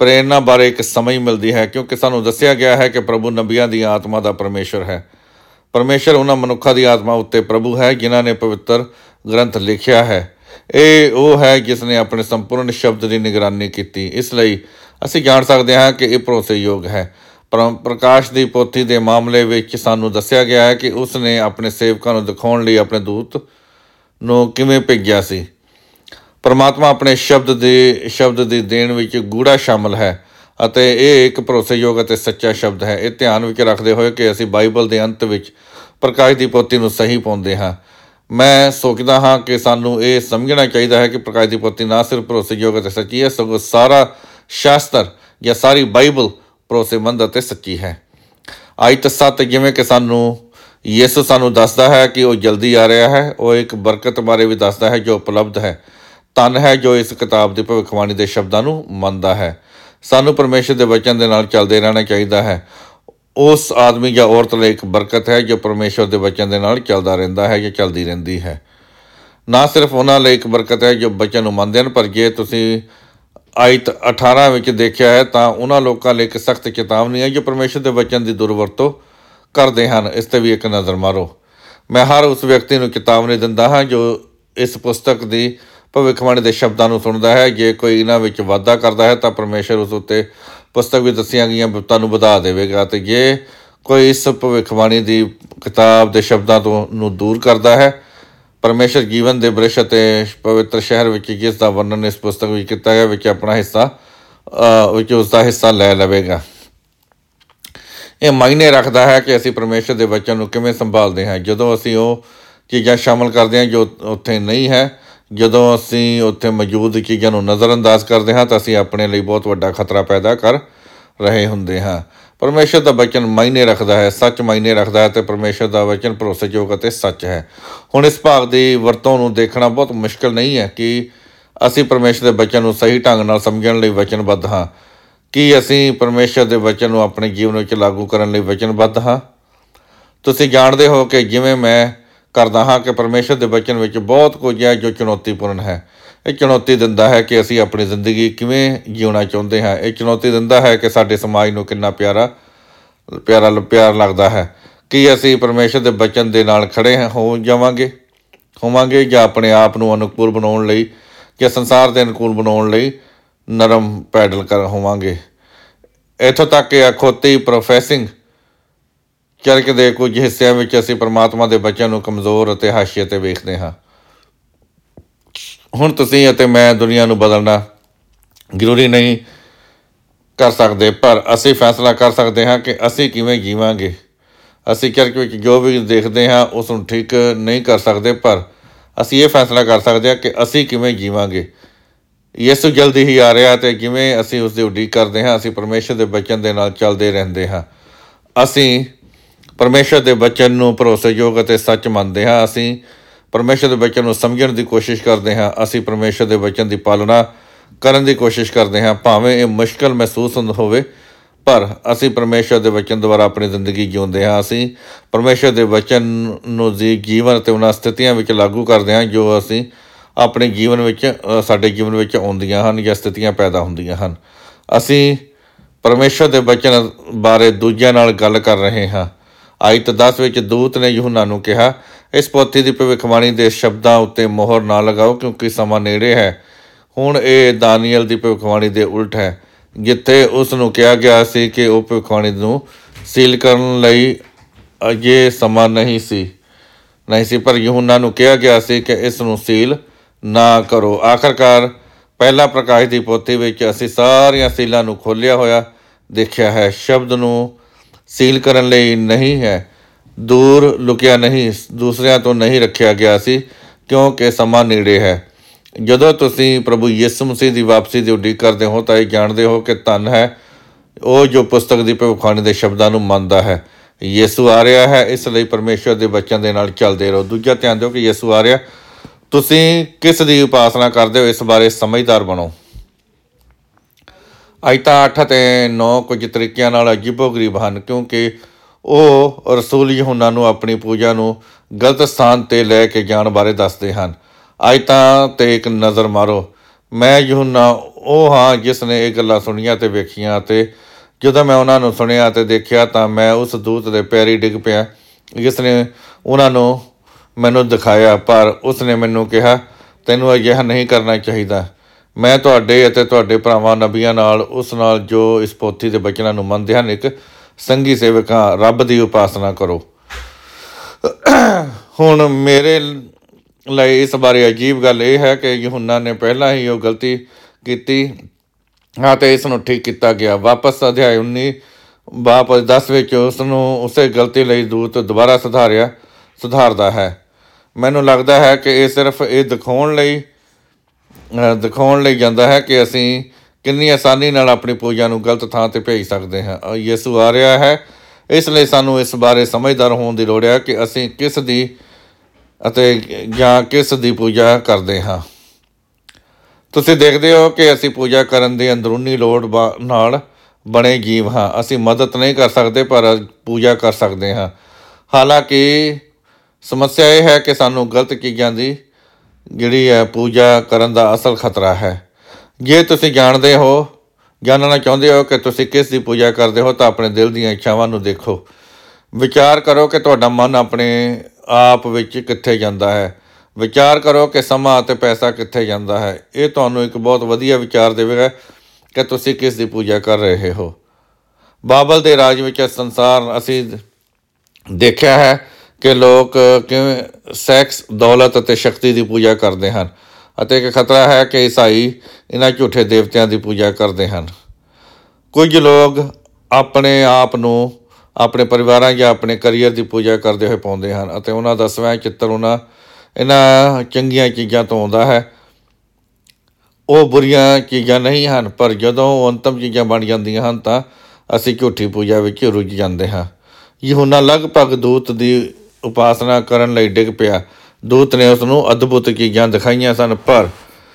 A: ਪ੍ਰੇਰਨਾ ਬਾਰੇ ਇੱਕ ਸਮਝ ਮਿਲਦੀ ਹੈ, ਕਿਉਂਕਿ ਸਾਨੂੰ ਦੱਸਿਆ ਗਿਆ ਹੈ ਕਿ ਪ੍ਰਭੂ ਨਬੀਆਂ ਦੀਆਂ ਆਤਮਾ ਦਾ ਪਰਮੇਸ਼ਰ ਹੈ। ਪਰਮੇਸ਼ਰ ਉਹਨਾਂ ਮਨੁੱਖਾਂ ਦੀ ਆਤਮਾ ਉੱਤੇ ਪ੍ਰਭੂ ਹੈ ਜਿਨ੍ਹਾਂ ਨੇ ਪਵਿੱਤਰ ਗ੍ਰੰਥ ਲਿਖਿਆ ਹੈ। ਇਹ ਉਹ ਹੈ ਜਿਸ ਨੇ ਆਪਣੇ ਸੰਪੂਰਨ ਸ਼ਬਦ ਦੀ ਨਿਗਰਾਨੀ ਕੀਤੀ। ਇਸ ਲਈ ਅਸੀਂ ਜਾਣ ਸਕਦੇ ਹਾਂ ਕਿ ਇਹ ਭਰੋਸੇਯੋਗ ਹੈ। ਪ੍ਰਕਾਸ਼ ਦੀ ਪੋਥੀ ਦੇ ਮਾਮਲੇ ਵਿੱਚ ਸਾਨੂੰ ਦੱਸਿਆ ਗਿਆ ਹੈ ਕਿ ਉਸ ਨੇ ਆਪਣੇ ਸੇਵਕਾਂ ਨੂੰ ਦਿਖਾਉਣ ਲਈ ਆਪਣੇ ਦੂਤ ਨੂੰ ਕਿਵੇਂ ਭੇਜਿਆ ਸੀ। ਪਰਮਾਤਮਾ ਆਪਣੇ ਸ਼ਬਦ ਦੀ ਦੇਣ ਵਿੱਚ ਗੂੜਾ ਸ਼ਾਮਲ ਹੈ ਅਤੇ ਇਹ ਇੱਕ ਭਰੋਸੇਯੋਗ ਅਤੇ ਸੱਚਾ ਸ਼ਬਦ ਹੈ। ਇਹ ਧਿਆਨ ਵਿੱਚ ਰੱਖਦੇ ਹੋਏ ਕਿ ਅਸੀਂ ਬਾਈਬਲ ਦੇ ਅੰਤ ਵਿੱਚ ਪ੍ਰਕਾਸ਼ ਦੀ ਪੋਥੀ ਨੂੰ ਸਹੀ ਪਾਉਂਦੇ ਹਾਂ, ਮੈਂ ਸੋਚਦਾ ਹਾਂ ਕਿ ਸਾਨੂੰ ਇਹ ਸਮਝਣਾ ਚਾਹੀਦਾ ਹੈ ਕਿ ਪ੍ਰਕਾਸ਼ ਦੀ ਪੋਥੀ ਨਾ ਸਿਰਫ ਭਰੋਸੇਯੋਗ ਅਤੇ ਸੱਚੀ ਹੈ, ਸਗੋਂ ਸਾਰਾ ਸ਼ਾਸਤਰ ਜਾਂ ਸਾਰੀ ਬਾਈਬਲ ਭਰੋਸੇਮੰਦ ਅਤੇ ਸੱਚੀ ਹੈ। ਆਇਤ 7 ਜਿਵੇਂ ਕਿ ਯਿਸੂ ਸਾਨੂੰ ਦੱਸਦਾ ਹੈ ਕਿ ਉਹ ਜਲਦੀ ਆ ਰਿਹਾ ਹੈ, ਉਹ ਇੱਕ ਬਰਕਤ ਬਾਰੇ ਵੀ ਦੱਸਦਾ ਹੈ ਜੋ ਉਪਲਬਧ ਹੈ। ਧੰਨ ਹੈ ਜੋ ਇਸ ਕਿਤਾਬ ਦੀ ਭਵਿੱਖਬਾਣੀ ਦੇ ਸ਼ਬਦਾਂ ਨੂੰ ਮੰਨਦਾ ਹੈ। ਸਾਨੂੰ ਪਰਮੇਸ਼ਰ ਦੇ ਵਚਨ ਦੇ ਨਾਲ ਚੱਲਦੇ ਰਹਿਣਾ ਚਾਹੀਦਾ ਹੈ। ਉਸ ਆਦਮੀ ਜਾਂ ਔਰਤ ਲਈ ਇੱਕ ਬਰਕਤ ਹੈ ਜੋ ਪਰਮੇਸ਼ਰ ਦੇ ਵਚਨ ਦੇ ਨਾਲ ਚੱਲਦਾ ਰਹਿੰਦਾ ਹੈ ਜਾਂ ਚੱਲਦੀ ਰਹਿੰਦੀ ਹੈ। ਨਾ ਸਿਰਫ ਉਹਨਾਂ ਲਈ ਇੱਕ ਬਰਕਤ ਹੈ ਜੋ ਵਚਨ ਨੂੰ ਮੰਨਦੇ ਹਨ, ਪਰ ਜੇ ਤੁਸੀਂ ਆਇਤ 18 ਵਿੱਚ ਦੇਖਿਆ ਹੈ ਤਾਂ ਉਹਨਾਂ ਲੋਕਾਂ ਲਈ ਇੱਕ ਸਖਤ ਚੇਤਾਵਨੀ ਹੈ ਜੋ ਪਰਮੇਸ਼ਰ ਦੇ ਵਚਨ ਦੀ ਦੁਰਵਰਤੋਂ ਕਰਦੇ ਹਨ। ਇਸ 'ਤੇ ਵੀ ਇੱਕ ਨਜ਼ਰ ਮਾਰੋ। ਮੈਂ ਹਰ ਉਸ ਵਿਅਕਤੀ ਨੂੰ ਚੇਤਾਵਨੀ ਦਿੰਦਾ ਹਾਂ ਜੋ ਇਸ ਪੁਸਤਕ ਦੀ ਭਵਿੱਖਬਾਣੀ ਦੇ ਸ਼ਬਦਾਂ ਨੂੰ ਸੁਣਦਾ ਹੈ। ਜੇ ਕੋਈ ਇਹਨਾਂ ਵਿੱਚ ਵਾਧਾ ਕਰਦਾ ਹੈ ਤਾਂ ਪਰਮੇਸ਼ਰ ਉਸ ਉੱਤੇ ਪੁਸਤਕ ਵਿੱਚ ਦੱਸੀਆਂ ਗਈਆਂ ਬਿਪਤਾ ਨੂੰ ਵਧਾ ਦੇਵੇਗਾ, ਅਤੇ ਜੇ ਕੋਈ ਇਸ ਭਵਿੱਖਬਾਣੀ ਦੀ ਕਿਤਾਬ ਦੇ ਸ਼ਬਦਾਂ ਨੂੰ ਦੂਰ ਕਰਦਾ ਹੈ, ਪਰਮੇਸ਼ਰ ਜੀਵਨ ਦੇ ਬ੍ਰਿਸ਼ ਅਤੇ ਪਵਿੱਤਰ ਸ਼ਹਿਰ ਵਿੱਚ ਜਿਸ ਦਾ ਵਰਣਨ ਇਸ ਪੁਸਤਕ ਵਿੱਚ ਕੀਤਾ ਗਿਆ ਵਿੱਚ ਆਪਣਾ ਉਸ ਦਾ ਹਿੱਸਾ ਲੈ ਲਵੇਗਾ। ਇਹ ਮਾਇਨੇ ਰੱਖਦਾ ਹੈ ਕਿ ਅਸੀਂ ਪਰਮੇਸ਼ਰ ਦੇ ਵਚਨ ਨੂੰ ਕਿਵੇਂ ਸੰਭਾਲਦੇ ਹਾਂ। ਜਦੋਂ ਅਸੀਂ ਉਹ ਚੀਜ਼ਾਂ ਸ਼ਾਮਲ ਕਰਦੇ ਹਾਂ ਜੋ ਉੱਥੇ ਨਹੀਂ ਹੈ, ਜਦੋਂ ਅਸੀਂ ਉੱਥੇ ਮੌਜੂਦ ਚੀਜ਼ਾਂ ਨੂੰ ਨਜ਼ਰਅੰਦਾਜ਼ ਕਰਦੇ ਹਾਂ ਤਾਂ ਅਸੀਂ ਆਪਣੇ ਲਈ ਬਹੁਤ ਵੱਡਾ ਖਤਰਾ ਪੈਦਾ ਕਰ ਰਹੇ ਹੁੰਦੇ ਹਾਂ। ਪਰਮੇਸ਼ਰ ਦਾ ਵਚਨ ਮਾਇਨੇ ਰੱਖਦਾ ਹੈ, ਸੱਚ ਮਾਇਨੇ ਰੱਖਦਾ ਹੈ, ਅਤੇ ਪਰਮੇਸ਼ਰ ਦਾ ਵਚਨ ਭਰੋਸੇਯੋਗ ਅਤੇ ਸੱਚ ਹੈ। ਹੁਣ ਇਸ ਭਾਗ ਦੀ ਵਰਤੋਂ ਨੂੰ ਦੇਖਣਾ ਬਹੁਤ ਮੁਸ਼ਕਿਲ ਨਹੀਂ ਹੈ ਕਿ ਅਸੀਂ ਪਰਮੇਸ਼ਰ ਦੇ ਵਚਨ ਨੂੰ ਸਹੀ ਢੰਗ ਨਾਲ ਸਮਝਣ ਲਈ ਵਚਨਬੱਧ ਹਾਂ। ਕੀ ਅਸੀਂ ਪਰਮੇਸ਼ਰ ਦੇ ਵਚਨ ਨੂੰ ਆਪਣੇ ਜੀਵਨ ਵਿੱਚ ਲਾਗੂ ਕਰਨ ਲਈ ਵਚਨਬੱਧ ਹਾਂ? ਤੁਸੀਂ ਜਾਣਦੇ ਹੋ ਕਿ ਜਿਵੇਂ ਮੈਂ ਕਰਦਾ ਹਾਂ ਕਿ ਪਰਮੇਸ਼ਰ ਦੇ ਵਚਨ ਵਿੱਚ ਬਹੁਤ ਕੁਝ ਹੈ ਜੋ ਚੁਣੌਤੀਪੂਰਨ ਹੈ। ਇਹ ਚੁਣੌਤੀ ਦਿੰਦਾ ਹੈ ਕਿ ਅਸੀਂ ਆਪਣੀ ਜ਼ਿੰਦਗੀ ਕਿਵੇਂ ਜਿਉਣਾ ਚਾਹੁੰਦੇ ਹਾਂ। ਇਹ ਚੁਣੌਤੀ ਦਿੰਦਾ ਹੈ ਕਿ ਸਾਡੇ ਸਮਾਜ ਨੂੰ ਕਿੰਨਾ ਪਿਆਰ ਲੱਗਦਾ ਹੈ। ਕੀ ਅਸੀਂ ਪਰਮੇਸ਼ਰ ਦੇ ਵਚਨ ਦੇ ਨਾਲ ਖੜੇ ਹੋਵਾਂਗੇ ਜਾਂ ਆਪਣੇ ਆਪ ਨੂੰ ਅਨੁਕੂਲ ਬਣਾਉਣ ਲਈ ਜਾਂ ਸੰਸਾਰ ਦੇ ਅਨੁਕੂਲ ਬਣਾਉਣ ਲਈ ਨਰਮ ਪੈਡਲ ਹੋਵਾਂਗੇ। ਇੱਥੋਂ ਤੱਕ ਕਿ ਅਖੌਤੀ ਪ੍ਰੋਫੈਸਿੰਗ ਚਰਚ ਦੇ ਕੁਝ ਹਿੱਸਿਆਂ ਵਿੱਚ ਅਸੀਂ ਪਰਮਾਤਮਾ ਦੇ ਵਚਨ ਨੂੰ ਕਮਜ਼ੋਰ ਅਤੇ ਹਾਸ਼ੀਏ 'ਤੇ ਵੇਖਦੇ ਹਾਂ। ਹੁਣ ਤੁਸੀਂ ਅਤੇ ਮੈਂ ਦੁਨੀਆ ਨੂੰ ਬਦਲਣਾ ਜ਼ਰੂਰੀ ਨਹੀਂ ਕਰ ਸਕਦੇ, ਪਰ ਅਸੀਂ ਫੈਸਲਾ ਕਰ ਸਕਦੇ ਹਾਂ ਕਿ ਅਸੀਂ ਕਿਵੇਂ ਜੀਵਾਂਗੇ। ਅਸੀਂ ਚਰਚ ਵਿੱਚ ਜੋ ਵੀ ਦੇਖਦੇ ਹਾਂ ਉਸ ਨੂੰ ਠੀਕ ਨਹੀਂ ਕਰ ਸਕਦੇ, ਪਰ ਅਸੀਂ ਇਹ ਫੈਸਲਾ ਕਰ ਸਕਦੇ ਹਾਂ ਕਿ ਅਸੀਂ ਕਿਵੇਂ ਜੀਵਾਂਗੇ। ਯਿਸੂ ਜਲਦੀ ਹੀ ਆ ਰਿਹਾ, ਅਤੇ ਜਿਵੇਂ ਅਸੀਂ ਉਸ ਦੀ ਉਡੀਕ ਕਰਦੇ ਹਾਂ ਅਸੀਂ ਪਰਮੇਸ਼ਰ ਦੇ ਵਚਨ ਦੇ ਨਾਲ ਚੱਲਦੇ ਰਹਿੰਦੇ ਹਾਂ। ਅਸੀਂ ਪਰਮੇਸ਼ਰ ਦੇ ਵਚਨ ਨੂੰ ਭਰੋਸੇਯੋਗ ਅਤੇ ਸੱਚ ਮੰਨਦੇ ਹਾਂ। ਅਸੀਂ ਪਰਮੇਸ਼ਰ ਦੇ ਵਚਨ ਨੂੰ ਸਮਝਣ ਦੀ ਕੋਸ਼ਿਸ਼ ਕਰਦੇ ਹਾਂ। ਅਸੀਂ ਪਰਮੇਸ਼ਰ ਦੇ ਵਚਨ ਦੀ ਪਾਲਣਾ ਕਰਨ ਦੀ ਕੋਸ਼ਿਸ਼ ਕਰਦੇ ਹਾਂ, ਭਾਵੇਂ ਇਹ ਮੁਸ਼ਕਿਲ ਮਹਿਸੂਸ ਹੋਵੇ, ਪਰ ਅਸੀਂ ਪਰਮੇਸ਼ਰ ਦੇ ਵਚਨ ਦੁਆਰਾ ਆਪਣੀ ਜ਼ਿੰਦਗੀ ਜਿਉਂਦੇ ਹਾਂ। ਅਸੀਂ ਪਰਮੇਸ਼ਰ ਦੇ ਵਚਨ ਨੂੰ ਜੀਵਨ ਅਤੇ ਉਹਨਾਂ ਸਥਿਤੀਆਂ ਵਿੱਚ ਲਾਗੂ ਕਰਦੇ ਹਾਂ ਜੋ ਅਸੀਂ ਆਪਣੇ ਸਾਡੇ ਜੀਵਨ ਵਿੱਚ ਆਉਂਦੀਆਂ ਹਨ ਜਾਂ ਸਥਿਤੀਆਂ ਪੈਦਾ ਹੁੰਦੀਆਂ ਹਨ। ਅਸੀਂ ਪਰਮੇਸ਼ਰ ਦੇ ਵਚਨ ਬਾਰੇ ਦੂਜਿਆਂ ਨਾਲ ਗੱਲ ਕਰ ਰਹੇ ਹਾਂ। ਆਇਤ 10 ਵਿੱਚ ਦੂਤ ਨੇ ਯਹੂਨਾ ਨੂੰ ਕਿਹਾ, ਇਸ ਪੋਥੀ ਦੀ ਭਵਿੱਖਬਾਣੀ ਦੇ ਸ਼ਬਦਾਂ ਉੱਤੇ ਮੋਹਰ ਨਾ ਲਗਾਓ ਕਿਉਂਕਿ ਸਮਾਂ ਨੇੜੇ ਹੈ। ਹੁਣ ਇਹ ਦਾਨੀਏਲ ਦੀ ਭਵਿੱਖਬਾਣੀ ਦੇ ਉਲਟ ਹੈ, ਜਿੱਥੇ ਉਸ ਨੂੰ ਕਿਹਾ ਗਿਆ ਸੀ ਕਿ ਉਹ ਭਵਿੱਖਬਾਣੀ ਨੂੰ ਸੀਲ ਕਰਨ ਲਈ ਅਜੇ ਸਮਾਂ ਨਹੀਂ ਸੀ, ਪਰ ਯਹੂਨਾ ਨੂੰ ਕਿਹਾ ਗਿਆ ਸੀ ਕਿ ਇਸ ਨੂੰ ਸੀਲ ਨਾ ਕਰੋ। ਆਖਰਕਾਰ ਪਹਿਲਾ ਪ੍ਰਕਾਸ਼ ਦੀ ਪੋਥੀ ਵਿੱਚ ਅਸੀਂ ਸਾਰੀਆਂ ਸੀਲਾਂ ਨੂੰ ਖੋਲ੍ਹਿਆ ਹੋਇਆ ਦੇਖਿਆ ਹੈ। ਸ਼ਬਦ ਨੂੰ ਸੀਲ ਕਰਨ ਲਈ ਨਹੀਂ ਹੈ, ਦੂਰ ਲੁਕਿਆ ਨਹੀਂ, ਦੂਸਰਿਆਂ ਤੋਂ ਨਹੀਂ ਰੱਖਿਆ ਗਿਆ ਸੀ ਕਿਉਂਕਿ ਸਮਾਂ ਨੇੜੇ ਹੈ। ਜਦੋਂ ਤੁਸੀਂ ਪ੍ਰਭੂ ਯਿਸੂ ਮਸੀਹ ਦੀ ਵਾਪਸੀ ਦੀ ਉਡੀਕ ਕਰਦੇ ਹੋ ਤਾਂ ਇਹ ਜਾਣਦੇ ਹੋ ਕਿ ਧੰਨ ਹੈ ਉਹ ਜੋ ਪੁਸਤਕ ਦੀ ਭਵਿੱਖਬਾਣੀ ਦੇ ਸ਼ਬਦਾਂ ਨੂੰ ਮੰਨਦਾ ਹੈ। ਯਿਸੂ ਆ ਰਿਹਾ ਹੈ, ਇਸ ਲਈ ਪਰਮੇਸ਼ਰ ਦੇ ਵਚਨ ਦੇ ਨਾਲ ਚੱਲਦੇ ਰਹੋ। ਦੂਜਾ, ਧਿਆਨ ਦਿਓ ਕਿ ਯਿਸੂ ਆ ਰਿਹਾ। ਤੁਸੀਂ ਕਿਸ ਦੀ ਉਪਾਸਨਾ ਕਰਦੇ ਹੋ, ਇਸ ਬਾਰੇ ਸਮਝਦਾਰ ਬਣੋ। ਆਇਤਾਂ 8 ਅਤੇ 9 ਕੁਝ ਤਰੀਕਿਆਂ ਨਾਲ ਅਜੀਬੋ-ਗਰੀਬ ਹਨ ਕਿਉਂਕਿ ਉਹ ਰਸੂਲ ਯਹੂਨਾ ਨੂੰ ਆਪਣੀ ਪੂਜਾ ਨੂੰ ਗਲਤ ਸਥਾਨ 'ਤੇ ਲੈ ਕੇ ਜਾਣ ਬਾਰੇ ਦੱਸਦੇ ਹਨ। ਆਇਤਾਂ 'ਤੇ ਇੱਕ ਨਜ਼ਰ ਮਾਰੋ। ਮੈਂ ਯਹੂਨਾ ਉਹ ਹਾਂ ਜਿਸ ਨੇ ਇਹ ਗੱਲਾਂ ਸੁਣੀਆਂ ਅਤੇ ਵੇਖੀਆਂ। ਅਤੇ ਜਦੋਂ ਮੈਂ ਉਹਨਾਂ ਨੂੰ ਸੁਣਿਆ ਅਤੇ ਦੇਖਿਆ ਤਾਂ ਮੈਂ ਉਸ ਦੂਤ ਦੇ ਪੈਰੀਂ ਡਿੱਗ ਪਿਆ ਜਿਸ ਨੇ ਉਹਨਾਂ ਨੂੰ ਮੈਨੂੰ ਦਿਖਾਇਆ। ਪਰ ਉਸ ਨੇ ਮੈਨੂੰ ਕਿਹਾ, ਤੈਨੂੰ ਅਜਿਹਾ ਨਹੀਂ ਕਰਨਾ ਚਾਹੀਦਾ। ਮੈਂ ਤੁਹਾਡੇ ਅਤੇ ਤੁਹਾਡੇ ਭਰਾਵਾਂ ਨਬੀਆਂ ਨਾਲ, ਉਸ ਨਾਲ ਜੋ ਇਸ ਪੋਥੀ ਦੇ ਬਚਨਾਂ ਨੂੰ ਮੰਨਦੇ ਹਨ, ਇੱਕ ਸੰਗੀ ਸੇਵਕ ਹਾਂ। ਰੱਬ ਦੀ ਉਪਾਸਨਾ ਕਰੋ। ਹੁਣ ਮੇਰੇ ਲਈ ਇਸ ਬਾਰੇ ਅਜੀਬ ਗੱਲ ਇਹ ਹੈ ਕਿ ਯਹੂਨਾ ਨੇ ਪਹਿਲਾਂ ਹੀ ਉਹ ਗਲਤੀ ਕੀਤੀ ਅਤੇ ਇਸ ਨੂੰ ਠੀਕ ਕੀਤਾ ਗਿਆ। ਵਾਪਸ ਅਧਿਆਇ 19 ਬਾਪ 10 ਵਿੱਚ ਉਸ ਨੂੰ ਉਸੇ ਗਲਤੀ ਲਈ ਦੂਤ ਦੁਬਾਰਾ ਸੁਧਾਰਦਾ ਹੈ। ਮੈਨੂੰ ਲੱਗਦਾ ਹੈ ਕਿ ਇਹ ਸਿਰਫ ਇਹ ਦਿਖਾਉਣ ਲਈ ਜਾਂਦਾ ਹੈ ਕਿ ਅਸੀਂ ਕਿੰਨੀ ਆਸਾਨੀ ਨਾਲ ਆਪਣੀ ਪੂਜਾ ਨੂੰ ਗਲਤ ਥਾਂ 'ਤੇ ਭੇਜ ਸਕਦੇ ਹਾਂ। ਯਿਸੂ ਆ ਰਿਹਾ ਹੈ, ਇਸ ਲਈ ਸਾਨੂੰ ਇਸ ਬਾਰੇ ਸਮਝਦਾਰ ਹੋਣ ਦੀ ਲੋੜ ਹੈ ਕਿ ਅਸੀਂ ਕਿਸ ਦੀ ਪੂਜਾ ਕਰਦੇ ਹਾਂ। ਤੁਸੀਂ ਦੇਖਦੇ ਹੋ ਕਿ ਅਸੀਂ ਪੂਜਾ ਕਰਨ ਦੀ ਅੰਦਰੂਨੀ ਲੋੜ ਨਾਲ ਬਣੇ ਜੀਵ ਹਾਂ। ਅਸੀਂ ਮਦਦ ਨਹੀਂ ਕਰ ਸਕਦੇ ਪਰ ਪੂਜਾ ਕਰ ਸਕਦੇ ਹਾਂ। ਹਾਲਾਂਕਿ ਸਮੱਸਿਆ ਇਹ ਹੈ ਕਿ ਸਾਨੂੰ ਗਲਤ ਚੀਜ਼ਾਂ ਦੀ ਜਿਹੜੀ ਹੈ ਪੂਜਾ ਕਰਨ ਦਾ ਅਸਲ ਖਤਰਾ ਹੈ। ਜੇ ਤੁਸੀਂ ਜਾਣਨਾ ਚਾਹੁੰਦੇ ਹੋ ਕਿ ਤੁਸੀਂ ਕਿਸ ਦੀ ਪੂਜਾ ਕਰਦੇ ਹੋ ਤਾਂ ਆਪਣੇ ਦਿਲ ਦੀਆਂ ਇੱਛਾਵਾਂ ਨੂੰ ਦੇਖੋ। ਵਿਚਾਰ ਕਰੋ ਕਿ ਤੁਹਾਡਾ ਮਨ ਆਪਣੇ ਆਪ ਵਿੱਚ ਕਿੱਥੇ ਜਾਂਦਾ ਹੈ। ਵਿਚਾਰ ਕਰੋ ਕਿ ਸਮਾਂ ਅਤੇ ਪੈਸਾ ਕਿੱਥੇ ਜਾਂਦਾ ਹੈ। ਇਹ ਤੁਹਾਨੂੰ ਇੱਕ ਬਹੁਤ ਵਧੀਆ ਵਿਚਾਰ ਦੇਵੇਗਾ ਕਿ ਤੁਸੀਂ ਕਿਸ ਦੀ ਪੂਜਾ ਕਰ ਰਹੇ ਹੋ। ਬਾਬਲ ਦੇ ਰਾਜ ਵਿੱਚ ਸੰਸਾਰ ਅਸੀਂ ਦੇਖਿਆ ਹੈ ਕਿ ਲੋਕ ਕਿਵੇਂ ਸੈਕਸ, ਦੌਲਤ ਅਤੇ ਸ਼ਕਤੀ ਦੀ ਪੂਜਾ ਕਰਦੇ ਹਨ ਅਤੇ ਇੱਕ ਖਤਰਾ ਹੈ ਕਿ ਈਸਾਈ ਇਹਨਾਂ ਝੂਠੇ ਦੇਵਤਿਆਂ ਦੀ ਪੂਜਾ ਕਰਦੇ ਹਨ। ਕੁਝ ਲੋਕ ਆਪਣੇ ਆਪ ਨੂੰ ਆਪਣੇ ਪਰਿਵਾਰਾਂ ਜਾਂ ਆਪਣੇ ਕਰੀਅਰ ਦੀ ਪੂਜਾ ਕਰਦੇ ਹੋਏ ਪਾਉਂਦੇ ਹਨ ਅਤੇ ਉਹਨਾਂ ਦਾ ਸਵੈ ਚਿੱਤਰ ਇਹਨਾਂ ਚੰਗੀਆਂ ਚੀਜ਼ਾਂ ਤੋਂ ਆਉਂਦਾ ਹੈ। ਉਹ ਬੁਰੀਆਂ ਚੀਜ਼ਾਂ ਨਹੀਂ ਹਨ, ਪਰ ਜਦੋਂ ਉਹ ਅੰਤਮ ਚੀਜ਼ਾਂ ਬਣ ਜਾਂਦੀਆਂ ਹਨ ਤਾਂ ਅਸੀਂ ਝੂਠੀ ਪੂਜਾ ਵਿੱਚ ਰੁੱਝ ਜਾਂਦੇ ਹਾਂ। ਯਹੂਨਾ ਲਗਭਗ ਦੂਤ ਦੀ ਉਪਾਸਨਾ ਕਰਨ ਲਈ ਡਿੱਗ ਪਿਆ। ਦੂਤ ਨੇ ਉਸ ਨੂੰ ਅਦਭੁਤ ਚੀਜ਼ਾਂ ਦਿਖਾਈਆਂ ਸਨ, ਪਰ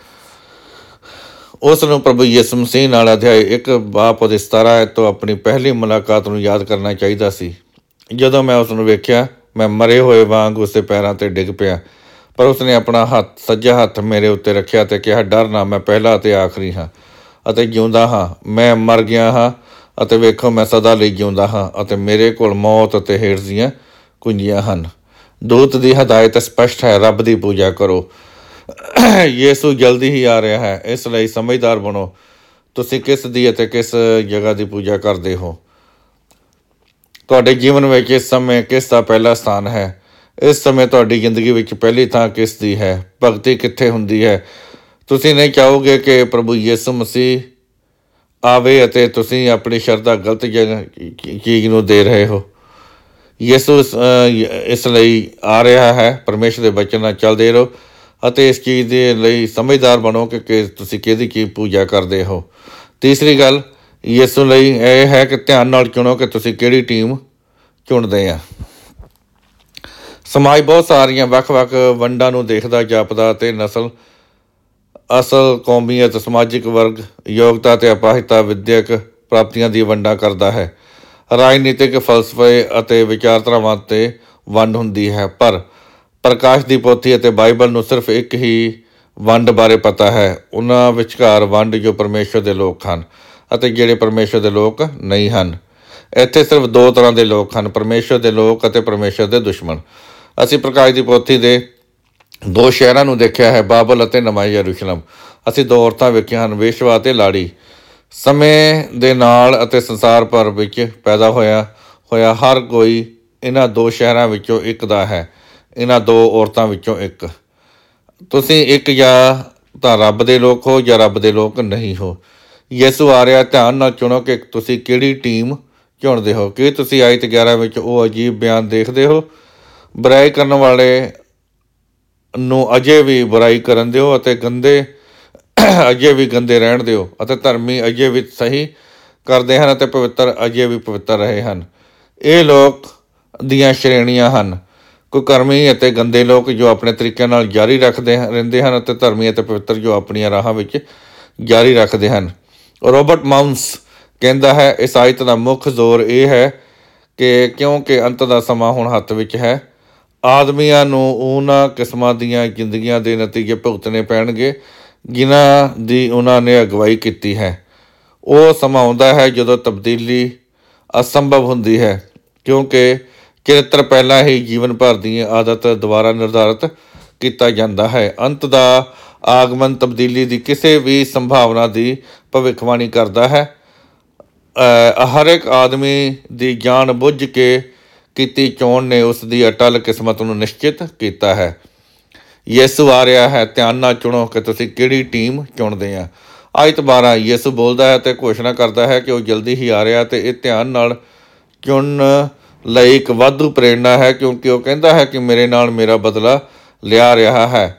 A: ਉਸ ਨੂੰ ਪ੍ਰਭੂ ਯਿਸੂ ਮਸੀਹ ਨਾਲ ਅਧਿਆਇ 1 ਬਾਪ 17 ਤੋਂ ਆਪਣੀ ਪਹਿਲੀ ਮੁਲਾਕਾਤ ਨੂੰ ਯਾਦ ਕਰਨਾ ਚਾਹੀਦਾ ਸੀ। ਜਦੋਂ ਮੈਂ ਉਸ ਨੂੰ ਵੇਖਿਆ, ਮੈਂ ਮਰੇ ਹੋਏ ਵਾਂਗ ਉਸਦੇ ਪੈਰਾਂ 'ਤੇ ਡਿੱਗ ਪਿਆ, ਪਰ ਉਸਨੇ ਆਪਣਾ ਸੱਜਾ ਹੱਥ ਮੇਰੇ ਉੱਤੇ ਰੱਖਿਆ ਅਤੇ ਕਿਹਾ, ਡਰ ਨਾ, ਮੈਂ ਪਹਿਲਾ ਅਤੇ ਆਖਰੀ ਹਾਂ ਅਤੇ ਜਿਉਂਦਾ ਹਾਂ। ਮੈਂ ਮਰ ਗਿਆ ਹਾਂ ਅਤੇ ਵੇਖੋ ਮੈਂ ਸਦਾ ਲਈ ਜਿਉਂਦਾ ਹਾਂ ਅਤੇ ਮੇਰੇ ਕੋਲ ਮੌਤ ਅਤੇ ਹੇਠ ਦੀਆਂ ਕੁੰਜੀਆਂ ਹਨ। ਦੂਤ ਦੀ ਹਦਾਇਤ ਸਪਸ਼ਟ ਹੈ, ਰੱਬ ਦੀ ਪੂਜਾ ਕਰੋ। ਯਿਸੂ ਜਲਦੀ ਹੀ ਆ ਰਿਹਾ ਹੈ, ਇਸ ਲਈ ਸਮਝਦਾਰ ਬਣੋ। ਤੁਸੀਂ ਕਿਸ ਦੀ ਅਤੇ ਕਿਸ ਜਗ੍ਹਾ ਦੀ ਪੂਜਾ ਕਰਦੇ ਹੋ? ਤੁਹਾਡੇ ਜੀਵਨ ਵਿੱਚ ਇਸ ਸਮੇਂ ਕਿਸ ਦਾ ਪਹਿਲਾ ਸਥਾਨ ਹੈ? ਇਸ ਸਮੇਂ ਤੁਹਾਡੀ ਜ਼ਿੰਦਗੀ ਵਿੱਚ ਪਹਿਲੀ ਥਾਂ ਕਿਸ ਦੀ ਹੈ? ਭਗਤੀ ਕਿੱਥੇ ਹੁੰਦੀ ਹੈ? ਤੁਸੀਂ ਨਹੀਂ ਚਾਹੋਗੇ ਕਿ ਪ੍ਰਭੂ ਯਿਸੂ ਮਸੀਹ ਆਵੇ ਅਤੇ ਤੁਸੀਂ ਆਪਣੀ ਸ਼ਰਧਾ ਗਲਤ ਚੀਜ਼ ਨੂੰ ਦੇ ਰਹੇ ਹੋ। ਯਿਸੂ ਇਸ ਲਈ ਆ ਰਿਹਾ ਹੈ। ਪਰਮੇਸ਼ਰ ਦੇ ਬਚਨ ਨਾਲ ਚੱਲਦੇ ਰਹੋ ਅਤੇ ਇਸ ਚੀਜ਼ ਦੇ ਲਈ ਸਮਝਦਾਰ ਬਣੋ ਕਿ ਤੁਸੀਂ ਕਿਹਦੀ ਕੀ ਪੂਜਾ ਕਰਦੇ ਹੋ। ਤੀਸਰੀ ਗੱਲ ਯਿਸੂ ਲਈ ਇਹ ਹੈ ਕਿ ਧਿਆਨ ਨਾਲ ਚੁਣੋ ਕਿ ਤੁਸੀਂ ਕਿਹੜੀ ਟੀਮ ਚੁਣਦੇ ਆ। ਸਮਾਜ ਬਹੁਤ ਸਾਰੀਆਂ ਵੱਖ-ਵੱਖ ਵੰਡਾਂ ਨੂੰ ਦੇਖਦਾ, ਜਾਪਦਾ ਅਤੇ ਅਸਲ, ਕੌਮੀਅਤ, ਸਮਾਜਿਕ ਵਰਗ, ਯੋਗਤਾ ਅਤੇ ਅਪਾਹਜਤਾ, ਵਿਦਿਅਕ ਪ੍ਰਾਪਤੀਆਂ ਦੀ ਵੰਡਾਂ ਕਰਦਾ ਹੈ। ਰਾਜਨੀਤਿਕ ਫਲਸਫੇ ਅਤੇ ਵਿਚਾਰਧਾਰਾਵਾਂ 'ਤੇ ਵੰਡ ਹੁੰਦੀ ਹੈ, ਪਰ ਪ੍ਰਕਾਸ਼ ਦੀ ਪੋਥੀ ਅਤੇ ਬਾਈਬਲ ਨੂੰ ਸਿਰਫ ਇੱਕ ਹੀ ਵੰਡ ਬਾਰੇ ਪਤਾ ਹੈ। ਉਹਨਾਂ ਵਿਚਕਾਰ ਵੰਡ ਜੋ ਪਰਮੇਸ਼ਰ ਦੇ ਲੋਕ ਹਨ ਅਤੇ ਜਿਹੜੇ ਪਰਮੇਸ਼ਰ ਦੇ ਲੋਕ ਨਹੀਂ ਹਨ। ਇੱਥੇ ਸਿਰਫ ਦੋ ਤਰ੍ਹਾਂ ਦੇ ਲੋਕ ਹਨ, ਪਰਮੇਸ਼ਰ ਦੇ ਲੋਕ ਅਤੇ ਪਰਮੇਸ਼ਰ ਦੇ ਦੁਸ਼ਮਣ। ਅਸੀਂ ਪ੍ਰਕਾਸ਼ ਦੀ ਪੋਥੀ ਦੇ ਦੋ ਸ਼ਹਿਰਾਂ ਨੂੰ ਦੇਖਿਆ ਹੈ, ਬਾਬਲ ਅਤੇ ਨਵਾਂ ਯਰੂਸ਼ਲਮ। ਅਸੀਂ ਦੋ ਔਰਤਾਂ ਵੇਖੀਆਂ ਹਨ, ਵੇਸ਼ਵਾ ਅਤੇ ਲਾੜੀ। ਸਮੇਂ ਦੇ ਨਾਲ ਅਤੇ ਸੰਸਾਰ ਭਰ ਵਿੱਚ ਪੈਦਾ ਹੋਇਆ ਹਰ ਕੋਈ ਇਹਨਾਂ ਦੋ ਸ਼ਹਿਰਾਂ ਵਿੱਚੋਂ ਇੱਕ ਦਾ ਹੈ, ਇਹਨਾਂ ਦੋ ਔਰਤਾਂ ਵਿੱਚੋਂ ਇੱਕ। ਤੁਸੀਂ ਇੱਕ ਜਾਂ ਤਾਂ ਰੱਬ ਦੇ ਲੋਕ ਹੋ ਜਾਂ ਰੱਬ ਦੇ ਲੋਕ ਨਹੀਂ ਹੋ। ਯਿਸੂ ਆ ਰਿਹਾ, ਧਿਆਨ ਨਾਲ ਚੁਣੋ ਕਿ ਤੁਸੀਂ ਕਿਹੜੀ ਟੀਮ ਚੁਣਦੇ ਹੋ। ਕੀ ਤੁਸੀਂ ਆਇਤ 11 ਵਿੱਚ ਉਹ ਅਜੀਬ ਬਿਆਨ ਦੇਖਦੇ ਹੋ? ਬੁਰਾਈ ਕਰਨ ਵਾਲੇ ਨੂੰ ਅਜੇ ਵੀ ਬੁਰਾਈ ਕਰਨ ਦਿਓ ਅਤੇ ਗੰਦੇ ਅਜੇ ਵੀ ਗੰਦੇ ਰਹਿਣ ਦਿਓ ਅਤੇ ਧਰਮੀ ਅਜੇ ਵੀ ਸਹੀ ਕਰਦੇ ਹਨ ਅਤੇ ਪਵਿੱਤਰ ਅਜੇ ਵੀ ਪਵਿੱਤਰ ਰਹੇ ਹਨ। ਇਹ ਲੋਕ ਦੀਆਂ ਸ਼੍ਰੇਣੀਆਂ ਹਨ, ਕੁਕਰਮੀ ਅਤੇ ਗੰਦੇ ਲੋਕ ਜੋ ਆਪਣੇ ਤਰੀਕਿਆਂ ਨਾਲ ਜਾਰੀ ਰਹਿੰਦੇ ਹਨ ਅਤੇ ਧਰਮੀ ਅਤੇ ਪਵਿੱਤਰ ਜੋ ਆਪਣੀਆਂ ਰਾਹਾਂ ਵਿੱਚ ਜਾਰੀ ਰੱਖਦੇ ਹਨ। ਰੋਬਰਟ ਮਾਊਂਸ ਕਹਿੰਦਾ ਹੈ, ਇਸ ਆਇਤ ਦਾ ਮੁੱਖ ਜ਼ੋਰ ਇਹ ਹੈ ਕਿ ਕਿਉਂਕਿ ਅੰਤ ਦਾ ਸਮਾਂ ਹੁਣ ਹੱਥ ਵਿੱਚ ਹੈ, ਆਦਮੀਆਂ ਨੂੰ ਉਹਨਾਂ ਕਿਸਮਾਂ ਦੀਆਂ ਜ਼ਿੰਦਗੀਆਂ ਦੇ ਨਤੀਜੇ ਭੁਗਤਣੇ ਪੈਣਗੇ ਜਿਨ੍ਹਾਂ ਦੀ ਉਹਨਾਂ ਨੇ ਅਗਵਾਈ ਕੀਤੀ ਹੈ। ਉਹ ਸਮਾਂ ਆਉਂਦਾ ਹੈ ਜਦੋਂ ਤਬਦੀਲੀ ਅਸੰਭਵ ਹੁੰਦੀ ਹੈ, ਕਿਉਂਕਿ ਚਰਿੱਤਰ ਪਹਿਲਾਂ ਹੀ ਜੀਵਨ ਭਰ ਦੀ ਆਦਤ ਦੁਆਰਾ ਨਿਰਧਾਰਤ ਕੀਤਾ ਜਾਂਦਾ ਹੈ। ਅੰਤ ਦਾ ਆਗਮਨ ਤਬਦੀਲੀ ਦੀ ਕਿਸੇ ਵੀ ਸੰਭਾਵਨਾ ਦੀ ਭਵਿੱਖਬਾਣੀ ਕਰਦਾ ਹੈ। ਹਰ ਇੱਕ ਆਦਮੀ ਦੀ ਜਾਣ ਬੁੱਝ ਕੇ ਕੀਤੀ ਚੋਣ ਨੇ ਉਸ ਦੀ ਅਟੱਲ ਕਿਸਮਤ ਨੂੰ ਨਿਸ਼ਚਿਤ ਕੀਤਾ ਹੈ। ਯਿਸੂ ਆ ਰਿਹਾ ਹੈ, ਧਿਆਨ ਨਾਲ ਚੁਣੋ ਕਿ ਤੁਸੀਂ ਕਿਹੜੀ ਟੀਮ ਚੁਣਦੇ ਆ। ਆਇਤ 12 ਯਿਸੂ ਬੋਲਦਾ ਹੈ ਤੇ ਘੋਸ਼ਣਾ ਕਰਦਾ ਹੈ ਕਿ ਉਹ ਜਲਦੀ ਹੀ ਆ ਰਿਹਾ, ਤੇ ਇਹ ਧਿਆਨ ਨਾਲ ਚੁਣਨ ਲਈ ਇੱਕ ਵਾਧੂ ਪ੍ਰੇਰਨਾ ਹੈ, ਕਿਉਂਕਿ ਉਹ ਕਹਿੰਦਾ ਹੈ ਕਿ ਮੇਰੇ ਨਾਲ ਮੇਰਾ ਬਦਲਾ ਲਿਆ ਰਿਹਾ ਹੈ,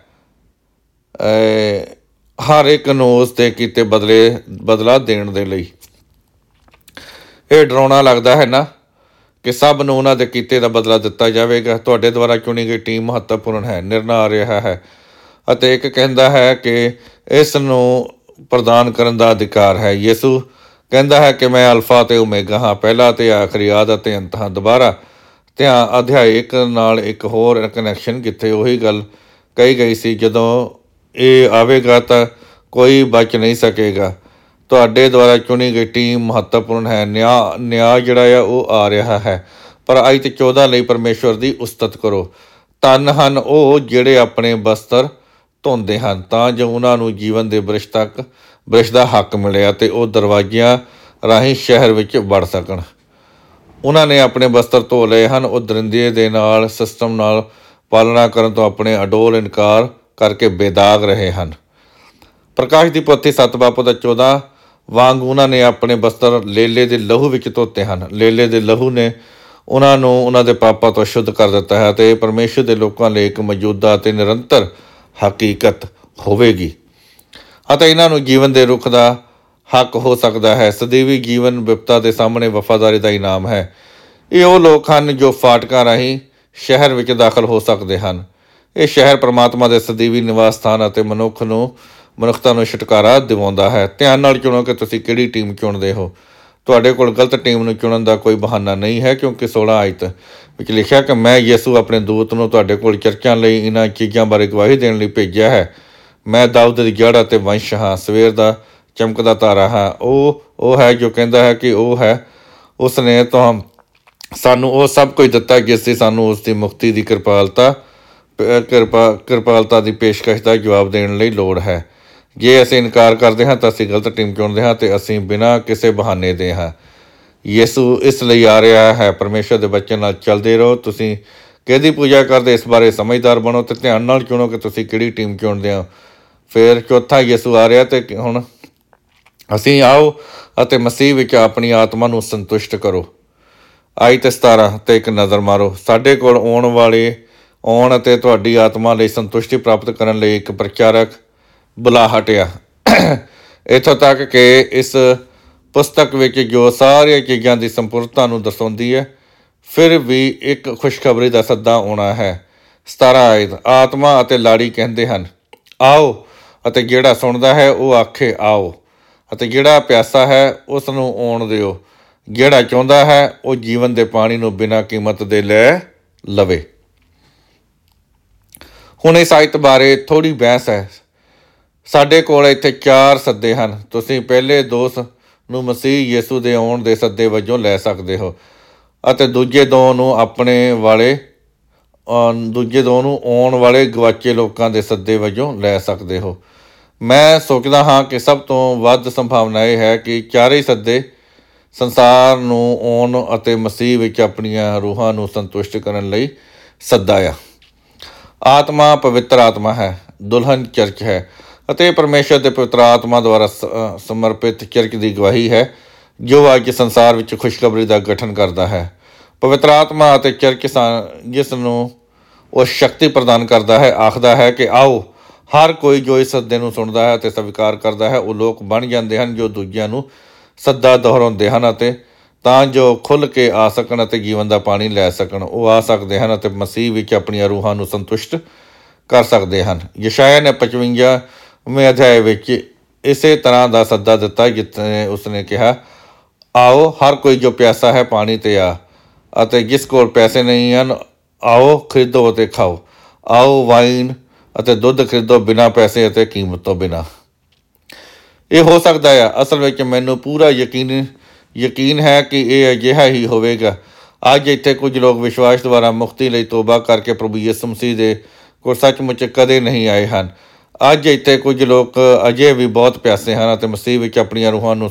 A: ਹਰ ਇੱਕ ਨੂੰ ਉਸ ਦੇ ਕੀਤੇ ਬਦਲਾ ਦੇਣ ਦੇ ਲਈ। ਇਹ ਡਰਾਉਣਾ ਲੱਗਦਾ ਹੈ ਨਾ ਕਿ ਸਭ ਨੂੰ ਉਹਨਾਂ ਦੇ ਕੀਤੇ ਦਾ ਬਦਲਾ ਦਿੱਤਾ ਜਾਵੇਗਾ। ਤੁਹਾਡੇ ਦੁਆਰਾ ਚੁਣੀ ਗਈ ਟੀਮ ਮਹੱਤਵਪੂਰਨ ਹੈ। ਨਿਰਣਾ ਆ ਰਿਹਾ ਹੈ ਅਤੇ ਇੱਕ ਕਹਿੰਦਾ ਹੈ ਕਿ ਇਸ ਨੂੰ ਪ੍ਰਦਾਨ ਕਰਨ ਦਾ ਅਧਿਕਾਰ ਹੈ। ਯਿਸੂ ਕਹਿੰਦਾ ਹੈ ਕਿ ਮੈਂ ਅਲਫਾ ਅਤੇ ਓਮੇਗਾ ਹਾਂ, ਪਹਿਲਾ ਅਤੇ ਆਖਰੀ, ਆਦਿ ਅਤੇ ਅੰਤ ਹਾਂ। ਦੁਬਾਰਾ ਅਧਿਆਇ 1 ਨਾਲ ਇੱਕ ਹੋਰ ਕਨੈਕਸ਼ਨ, ਜਿੱਥੇ ਉਹੀ ਗੱਲ ਕਹੀ ਗਈ ਸੀ, ਜਦੋਂ ਇਹ ਆਵੇਗਾ ਤਾਂ ਕੋਈ ਬਚ ਨਹੀਂ ਸਕੇਗਾ। ਤੁਹਾਡੇ ਦੁਆਰਾ ਚੁਣੀ ਗਈ ਟੀਮ ਮਹੱਤਵਪੂਰਨ ਹੈ। ਨਿਆਂ ਜਿਹੜਾ ਆ ਉਹ ਆ ਰਿਹਾ ਹੈ। ਪਰ ਆਇਤ 14 ਲਈ ਪਰਮੇਸ਼ਵਰ ਦੀ ਉਸਤਤ ਕਰੋ। ਧੰਨ ਹਨ ਉਹ ਜਿਹੜੇ ਆਪਣੇ ਬਸਤਰ ਧੋਂਦੇ ਹਨ, ਤਾਂ ਜੋ ਉਹਨਾਂ ਨੂੰ ਜੀਵਨ ਦੇ ਬ੍ਰਿਸ਼ ਦਾ ਹੱਕ ਮਿਲੇ ਅਤੇ ਉਹ ਦਰਵਾਜ਼ਿਆਂ ਰਾਹੀਂ ਸ਼ਹਿਰ ਵਿੱਚ ਵੜ ਸਕਣ। ਉਹਨਾਂ ਨੇ ਆਪਣੇ ਬਸਤਰ ਧੋ ਲਏ ਹਨ। ਉਹ ਦਰਿੰਦੇ ਦੇ ਨਾਲ ਸਿਸਟਮ ਨਾਲ ਪਾਲਣਾ ਕਰਨ ਤੋਂ ਆਪਣੇ ਅਡੋਲ ਇਨਕਾਰ ਕਰਕੇ ਬੇਦਾਗ ਰਹੇ ਹਨ। ਪ੍ਰਕਾਸ਼ ਦੀ ਪੋਥੀ 7 ਬਾਬ 14 ਵਾਂਗ ਉਹਨਾਂ ਨੇ ਆਪਣੇ ਬਸਤਰ ਲੇਲੇ ਦੇ ਲਹੂ ਵਿੱਚ ਧੋਤੇ ਹਨ। ਲੇਲੇ ਦੇ ਲਹੂ ਨੇ ਉਹਨਾਂ ਨੂੰ ਉਹਨਾਂ ਦੇ ਪਾਪਾਂ ਤੋਂ ਸ਼ੁੱਧ ਕਰ ਦਿੱਤਾ ਹੈ ਅਤੇ ਪਰਮੇਸ਼ਰ ਦੇ ਲੋਕਾਂ ਲਈ ਇੱਕ ਮੌਜੂਦਾ ਅਤੇ ਨਿਰੰਤਰ ਹਕੀਕਤ ਹੋਵੇਗੀ ਅਤੇ ਇਹਨਾਂ ਨੂੰ ਜੀਵਨ ਦੇ ਰੁੱਖ ਦਾ ਹੱਕ ਹੋ ਸਕਦਾ ਹੈ। ਸਦੀਵੀ ਜੀਵਨ ਵਿਪਤਾ ਦੇ ਸਾਹਮਣੇ ਵਫਾਦਾਰੀ ਦਾ ਇਨਾਮ ਹੈ। ਇਹ ਉਹ ਲੋਕ ਹਨ ਜੋ ਫਾਟਕਾਂ ਰਾਹੀਂ ਸ਼ਹਿਰ ਵਿੱਚ ਦਾਖਲ ਹੋ ਸਕਦੇ ਹਨ। ਇਹ ਸ਼ਹਿਰ ਪਰਮਾਤਮਾ ਦੇ ਸਦੀਵੀ ਨਿਵਾਸ ਸਥਾਨ ਅਤੇ ਮਨੁੱਖਤਾ ਨੂੰ ਛੁਟਕਾਰਾ ਦਿਵਾਉਂਦਾ ਹੈ। ਧਿਆਨ ਨਾਲ ਚੁਣੋ ਕਿ ਤੁਸੀਂ ਕਿਹੜੀ ਟੀਮ ਚੁਣਦੇ ਹੋ। ਤੁਹਾਡੇ ਕੋਲ ਗਲਤ ਟੀਮ ਨੂੰ ਚੁਣਨ ਦਾ ਕੋਈ ਬਹਾਨਾ ਨਹੀਂ ਹੈ, ਕਿਉਂਕਿ 16 ਆਇਤ ਵਿੱਚ ਲਿਖਿਆ ਕਿ ਮੈਂ ਯਿਸੂ ਆਪਣੇ ਦੂਤ ਨੂੰ ਤੁਹਾਡੇ ਕੋਲ ਚਰਚਾਂ ਲਈ ਇਹਨਾਂ ਚੀਜ਼ਾਂ ਬਾਰੇ ਗਵਾਹੀ ਦੇਣ ਲਈ ਭੇਜਿਆ ਹੈ। ਮੈਂ ਦਾਊਦ ਦੀ ਜੜ੍ਹ ਅਤੇ ਵੰਸ਼ ਹਾਂ, ਸਵੇਰ ਦਾ ਚਮਕਦਾ ਤਾਰਾ ਹਾਂ। ਉਹ ਹੈ ਜੋ ਕਹਿੰਦਾ ਹੈ ਕਿ ਉਹ ਹੈ। ਉਸ ਨੇ ਸਾਨੂੰ ਉਹ ਸਭ ਕੁਝ ਦਿੱਤਾ ਜਿਸ ਦੀ ਸਾਨੂੰ ਉਸ ਦੀ ਮੁਕਤੀ ਦੀ ਕਿਰਪਾਲਤਾ ਦੀ ਪੇਸ਼ਕਸ਼ ਦਾ ਜਵਾਬ ਦੇਣ ਲਈ ਲੋੜ ਹੈ। ਜੇ ਅਸੀਂ ਇਨਕਾਰ ਕਰਦੇ ਹਾਂ ਤਾਂ ਅਸੀਂ ਗਲਤ ਟੀਮ ਚੁਣਦੇ ਹਾਂ ਅਤੇ ਅਸੀਂ ਬਿਨਾਂ ਕਿਸੇ ਬਹਾਨੇ ਦੇ ਹਾਂ। ਯਿਸੂ ਇਸ ਲਈ ਆ ਰਿਹਾ ਹੈ। ਪਰਮੇਸ਼ਰ ਦੇ ਬਚਨ ਨਾਲ ਚੱਲਦੇ ਰਹੋ। ਤੁਸੀਂ ਕਿਹਦੀ ਪੂਜਾ ਕਰਦੇ, ਇਸ ਬਾਰੇ ਸਮਝਦਾਰ ਬਣੋ ਅਤੇ ਧਿਆਨ ਨਾਲ ਚੁਣੋ ਕਿ ਤੁਸੀਂ ਕਿਹੜੀ ਟੀਮ ਚੁਣਦੇ ਹੋ। ਫਿਰ ਚੌਥਾ, ਯਿਸੂ ਆ ਰਿਹਾ ਅਤੇ ਹੁਣ ਅਸੀਂ ਆਓ ਅਤੇ ਮਸੀਹ ਵਿੱਚ ਆਪਣੀ ਆਤਮਾ ਨੂੰ ਸੰਤੁਸ਼ਟ ਕਰੋ। ਆਇਤ 17 ਤੇ ਇੱਕ ਨਜ਼ਰ ਮਾਰੋ। ਸਾਡੇ ਕੋਲ ਆਉਣ ਅਤੇ ਤੁਹਾਡੀ ਆਤਮਾ ਲਈ ਸੰਤੁਸ਼ਟੀ ਪ੍ਰਾਪਤ ਕਰਨ ਲਈ ਇੱਕ ਪ੍ਰਚਾਰਕ ਬੁਲਾਹਟ ਆ। ਇੱਥੋਂ ਤੱਕ ਕਿ ਇਸ ਪੁਸਤਕ ਵਿੱਚ ਜੋ ਸਾਰੀਆਂ ਚੀਜ਼ਾਂ ਦੀ ਸੰਪੂਰਨਤਾ ਨੂੰ ਦਰਸਾਉਂਦੀ ਹੈ, ਫਿਰ ਵੀ ਇੱਕ ਖੁਸ਼ਖਬਰੀ ਦਾ ਸੱਦਾ ਆਉਣਾ ਹੈ। 17 ਆਇਤ, ਆਤਮਾ ਅਤੇ ਲਾੜੀ ਕਹਿੰਦੇ ਹਨ ਆਓ, ਅਤੇ ਜਿਹੜਾ ਸੁਣਦਾ ਹੈ ਉਹ ਆਖੇ ਆਓ, ਅਤੇ ਜਿਹੜਾ ਪਿਆਸਾ ਹੈ ਉਸ ਨੂੰ ਆਉਣ ਦਿਓ। ਜਿਹੜਾ ਚਾਹੁੰਦਾ ਹੈ ਉਹ ਜੀਵਨ ਦੇ ਪਾਣੀ ਨੂੰ ਬਿਨਾਂ ਕੀਮਤ ਦੇ ਲੈ ਲਵੇ। ਹੁਣ ਇਸ ਆਇਤ ਬਾਰੇ ਥੋੜ੍ਹੀ ਬਹਿਸ ਹੈ। ਸਾਡੇ ਕੋਲ ਇੱਥੇ 4 ਸੱਦੇ ਹਨ। ਤੁਸੀਂ ਪਹਿਲੇ 2 ਨੂੰ ਮਸੀਹ ਯਿਸੂ ਦੇ ਆਉਣ ਦੇ ਸੱਦੇ ਵਜੋਂ ਲੈ ਸਕਦੇ ਹੋ ਅਤੇ ਦੂਜੇ 2 ਨੂੰ ਆਉਣ ਵਾਲੇ ਗਵਾਚੇ ਲੋਕਾਂ ਦੇ ਸੱਦੇ ਵਜੋਂ ਲੈ ਸਕਦੇ ਹੋ। ਮੈਂ ਸੋਚਦਾ ਹਾਂ ਕਿ ਸਭ ਤੋਂ ਵੱਧ ਸੰਭਾਵਨਾ ਇਹ ਹੈ ਕਿ 4 ਸੱਦੇ ਸੰਸਾਰ ਨੂੰ ਆਉਣ ਅਤੇ ਮਸੀਹ ਵਿੱਚ ਆਪਣੀਆਂ ਰੂਹਾਂ ਨੂੰ ਸੰਤੁਸ਼ਟ ਕਰਨ ਲਈ ਸੱਦਾ ਆ। ਆਤਮਾ ਪਵਿੱਤਰ ਆਤਮਾ ਹੈ, ਦੁਲਹਨ ਚਰਚ ਹੈ ਅਤੇ ਪਰਮੇਸ਼ਰ ਦੇ ਪਵਿੱਤਰ ਆਤਮਾ ਦੁਆਰਾ ਸਮਰਪਿਤ ਚਰਚ ਦੀ ਗਵਾਹੀ ਹੈ ਜੋ ਅੱਜ ਸੰਸਾਰ ਵਿੱਚ ਖੁਸ਼ਖਬਰੀ ਦਾ ਗਠਨ ਕਰਦਾ ਹੈ। ਪਵਿੱਤਰ ਆਤਮਾ ਅਤੇ ਚਰਚ ਜਿਸ ਨੂੰ ਉਹ ਸ਼ਕਤੀ ਪ੍ਰਦਾਨ ਕਰਦਾ ਹੈ, ਆਖਦਾ ਹੈ ਕਿ ਆਓ। ਹਰ ਕੋਈ ਜੋ ਇਸ ਸੱਦੇ ਨੂੰ ਸੁਣਦਾ ਹੈ ਅਤੇ ਸਵੀਕਾਰ ਕਰਦਾ ਹੈ, ਉਹ ਲੋਕ ਬਣ ਜਾਂਦੇ ਹਨ ਜੋ ਦੂਜਿਆਂ ਨੂੰ ਸੱਦਾ ਦੁਹਰਾਉਂਦੇ ਹਨ ਅਤੇ ਤਾਂ ਜੋ ਖੁੱਲ੍ਹ ਕੇ ਆ ਸਕਣ ਅਤੇ ਜੀਵਨ ਦਾ ਪਾਣੀ ਲੈ ਸਕਣ। ਉਹ ਆ ਸਕਦੇ ਹਨ ਅਤੇ ਮਸੀਹ ਵਿੱਚ ਆਪਣੀਆਂ ਰੂਹਾਂ ਨੂੰ ਸੰਤੁਸ਼ਟ ਕਰ ਸਕਦੇ ਹਨ। ਯਸ਼ਾਇਆ ਨੇ 55ਵੇਂ ਅਧਿਆਇ ਵਿੱਚ ਇਸੇ ਤਰ੍ਹਾਂ ਦਾ ਸੱਦਾ ਦਿੱਤਾ, ਜਿੱਥੇ ਉਸਨੇ ਕਿਹਾ ਆਓ, ਹਰ ਕੋਈ ਜੋ ਪਿਆਸਾ ਹੈ ਪਾਣੀ 'ਤੇ ਆ, ਅਤੇ ਜਿਸ ਕੋਲ ਪੈਸੇ ਨਹੀਂ ਹਨ ਆਓ, ਖਰੀਦੋ ਅਤੇ ਖਾਓ। ਆਓ, ਵਾਈਨ ਅਤੇ ਦੁੱਧ ਖਰੀਦੋ ਬਿਨਾਂ ਪੈਸੇ ਅਤੇ ਕੀਮਤ ਤੋਂ ਬਿਨਾਂ। ਇਹ ਹੋ ਸਕਦਾ ਆ, ਅਸਲ ਵਿੱਚ ਮੈਨੂੰ ਪੂਰਾ ਯਕੀਨ ਹੈ ਕਿ ਇਹ ਅਜਿਹਾ ਹੀ ਹੋਵੇਗਾ। ਅੱਜ ਇੱਥੇ ਕੁਝ ਲੋਕ ਵਿਸ਼ਵਾਸ ਦੁਆਰਾ ਮੁਕਤੀ ਲਈ ਤੋਬਾ ਕਰਕੇ ਪ੍ਰਭੂ ਯਿਸੂ ਮਸੀਹ ਦੇ ਕੋਲ ਸੱਚਮੁੱਚ ਕਦੇ ਨਹੀਂ ਆਏ ਹਨ। ਅੱਜ ਇੱਥੇ ਕੁਝ ਲੋਕ ਅਜੇ ਵੀ ਬਹੁਤ ਪਿਆਸੇ ਹਨ ਅਤੇ ਮਸੀਹ ਵਿੱਚ ਆਪਣੀਆਂ ਰੂਹਾਂ ਨੂੰ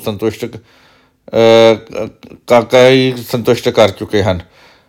A: ਸੰਤੁਸ਼ਟ ਕਰ ਚੁੱਕੇ ਹਨ।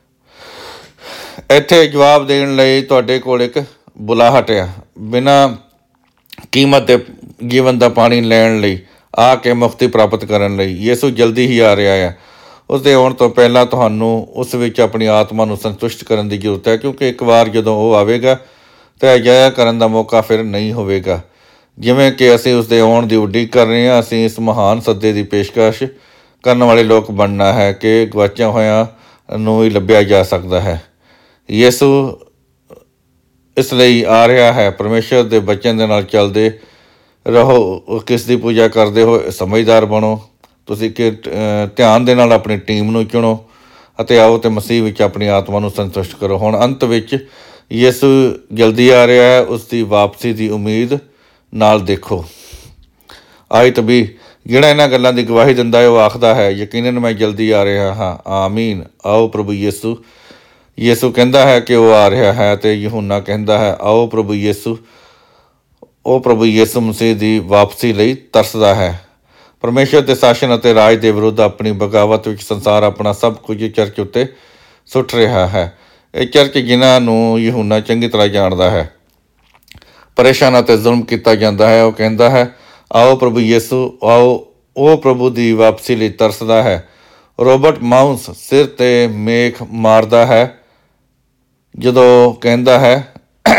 A: ਇੱਥੇ ਜਵਾਬ ਦੇਣ ਲਈ ਤੁਹਾਡੇ ਕੋਲ ਇੱਕ ਬੁਲਾਹਟ ਆ। ਬਿਨਾਂ ਕੀਮਤ ਦੇ ਜੀਵਨ ਦਾ ਪਾਣੀ ਲੈਣ ਲਈ ਆ ਕੇ ਮੁਕਤੀ ਪ੍ਰਾਪਤ ਕਰਨ ਲਈ ਯਿਸੂ ਜਲਦੀ ਹੀ ਆ ਰਿਹਾ ਆ। ਉਸ ਦੇ ਆਉਣ ਤੋਂ ਪਹਿਲਾਂ ਤੁਹਾਨੂੰ ਉਸ ਵਿੱਚ ਆਪਣੀ ਆਤਮਾ ਨੂੰ ਸੰਤੁਸ਼ਟ ਕਰਨ ਦੀ ਜ਼ਰੂਰਤ ਹੈ, ਕਿਉਂਕਿ ਇੱਕ ਵਾਰ ਜਦੋਂ ਉਹ ਆਵੇਗਾ ਤਾਂ ਅਜਿਹਾ ਕਰਨ ਦਾ ਮੌਕਾ ਫਿਰ ਨਹੀਂ ਹੋਵੇਗਾ। ਜਿਵੇਂ ਕਿ ਅਸੀਂ ਉਸ ਦੇ ਆਉਣ ਦੀ ਉਡੀਕ ਕਰ ਰਹੇ ਹਾਂ, ਅਸੀਂ ਇਸ ਮਹਾਨ ਸੱਦੇ ਦੀ ਪੇਸ਼ਕਸ਼ ਕਰਨ ਵਾਲੇ ਲੋਕ ਬਣਨਾ ਹੈ ਕਿ ਗਵਾਚਿਆਂ ਹੋਇਆਂ ਨੂੰ ਹੀ ਲੱਭਿਆ ਜਾ ਸਕਦਾ ਹੈ। ਯਿਸੂ ਇਸ ਲਈ ਆ ਰਿਹਾ ਹੈ। ਪਰਮੇਸ਼ਰ ਦੇ ਬੱਚਿਆਂ ਦੇ ਨਾਲ ਚੱਲਦੇ ਰਹੋ, ਕਿਸ ਦੀ ਪੂਜਾ ਕਰਦੇ ਹੋਏ ਸਮਝਦਾਰ ਬਣੋ। ਤੁਸੀਂ ਧਿਆਨ ਦੇ ਨਾਲ ਆਪਣੀ ਟੀਮ ਨੂੰ ਚੁਣੋ ਅਤੇ ਆਓ ਅਤੇ ਮਸੀਹ ਵਿੱਚ ਆਪਣੀ ਆਤਮਾ ਨੂੰ ਸੰਤੁਸ਼ਟ ਕਰੋ। ਹੁਣ ਅੰਤ ਵਿੱਚ ਯਿਸੂ ਜਲਦੀ ਆ ਰਿਹਾ ਹੈ, ਉਸ ਦੀ ਵਾਪਸੀ ਦੀ ਉਮੀਦ ਨਾਲ ਦੇਖੋ। ਆਇਤ 20 ਜਿਹੜਾ ਇਹਨਾਂ ਗੱਲਾਂ ਦੀ ਗਵਾਹੀ ਦਿੰਦਾ ਹੈ ਉਹ ਆਖਦਾ ਹੈ, ਯਕੀਨਨ ਮੈਂ ਜਲਦੀ ਆ ਰਿਹਾ ਹਾਂ। ਆਮੀਨ। ਆਓ ਪ੍ਰਭੂ ਯਿਸੂ ਕਹਿੰਦਾ ਹੈ ਕਿ ਉਹ ਆ ਰਿਹਾ ਹੈ ਅਤੇ ਯਹੂਨਾ ਕਹਿੰਦਾ ਹੈ ਆਓ ਪ੍ਰਭੂ ਯਿਸੂ। ਉਹ ਪ੍ਰਭੂ ਯਿਸੂ ਮਸੀਹ ਦੀ ਵਾਪਸੀ ਲਈ ਤਰਸਦਾ ਹੈ। ਪਰਮੇਸ਼ਰ ਦੇ ਸ਼ਾਸਨ ਅਤੇ ਰਾਜ ਦੇ ਵਿਰੁੱਧ ਆਪਣੀ ਬਗਾਵਤ ਵਿੱਚ ਸੰਸਾਰ ਆਪਣਾ ਸਭ ਕੁਝ ਚਰਚ ਉੱਤੇ ਸੁੱਟ ਰਿਹਾ ਹੈ। ਇਹ ਚਰਚ ਜਿਨ੍ਹਾਂ ਨੂੰ ਯਹੂਨਾ ਚੰਗੀ ਤਰ੍ਹਾਂ ਜਾਣਦਾ ਹੈ, ਪਰੇਸ਼ਾਨ ਅਤੇ ਜ਼ੁਲਮ ਕੀਤਾ ਜਾਂਦਾ ਹੈ। ਉਹ ਕਹਿੰਦਾ ਹੈ ਆਓ ਪ੍ਰਭੂ ਯਿਸੂ ਆਓ। ਉਹ ਪ੍ਰਭੂ ਦੀ ਵਾਪਸੀ ਲਈ ਤਰਸਦਾ ਹੈ। ਰੋਬਰਟ ਮਾਊਸ ਸਿਰ 'ਤੇ ਮੇਖ ਮਾਰਦਾ ਹੈ ਜਦੋਂ ਕਹਿੰਦਾ ਹੈ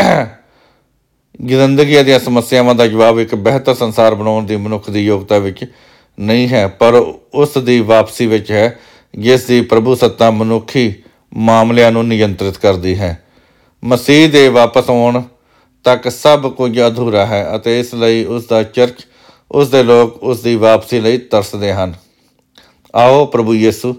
A: ਜ਼ਿੰਦਗੀ ਦੀਆਂ ਸਮੱਸਿਆਵਾਂ ਦਾ ਜਵਾਬ ਇੱਕ ਬਿਹਤਰ ਸੰਸਾਰ ਬਣਾਉਣ ਦੀ ਮਨੁੱਖ ਦੀ ਯੋਗਤਾ ਵਿੱਚ ਨਹੀਂ ਹੈ, ਪਰ ਉਸ ਦੀ ਵਾਪਸੀ ਵਿੱਚ ਹੈ, ਜਿਸ ਦੀ ਪ੍ਰਭੂ ਸੱਤਾ ਮਨੁੱਖੀ ਮਾਮਲਿਆਂ ਨੂੰ ਨਿਯੰਤਰਿਤ ਕਰਦੀ ਹੈ। ਮਸੀਹ ਦੇ ਵਾਪਸ ਆਉਣ ਤੱਕ ਸਭ ਕੁਝ ਅਧੂਰਾ ਹੈ ਅਤੇ ਇਸ ਲਈ ਉਸ ਦਾ ਚਰਚ, ਉਸ ਦੇ ਲੋਕ ਉਸ ਦੀ ਵਾਪਸੀ ਲਈ ਤਰਸਦੇ ਹਨ। ਆਓ ਪ੍ਰਭੂ ਯਿਸੂ।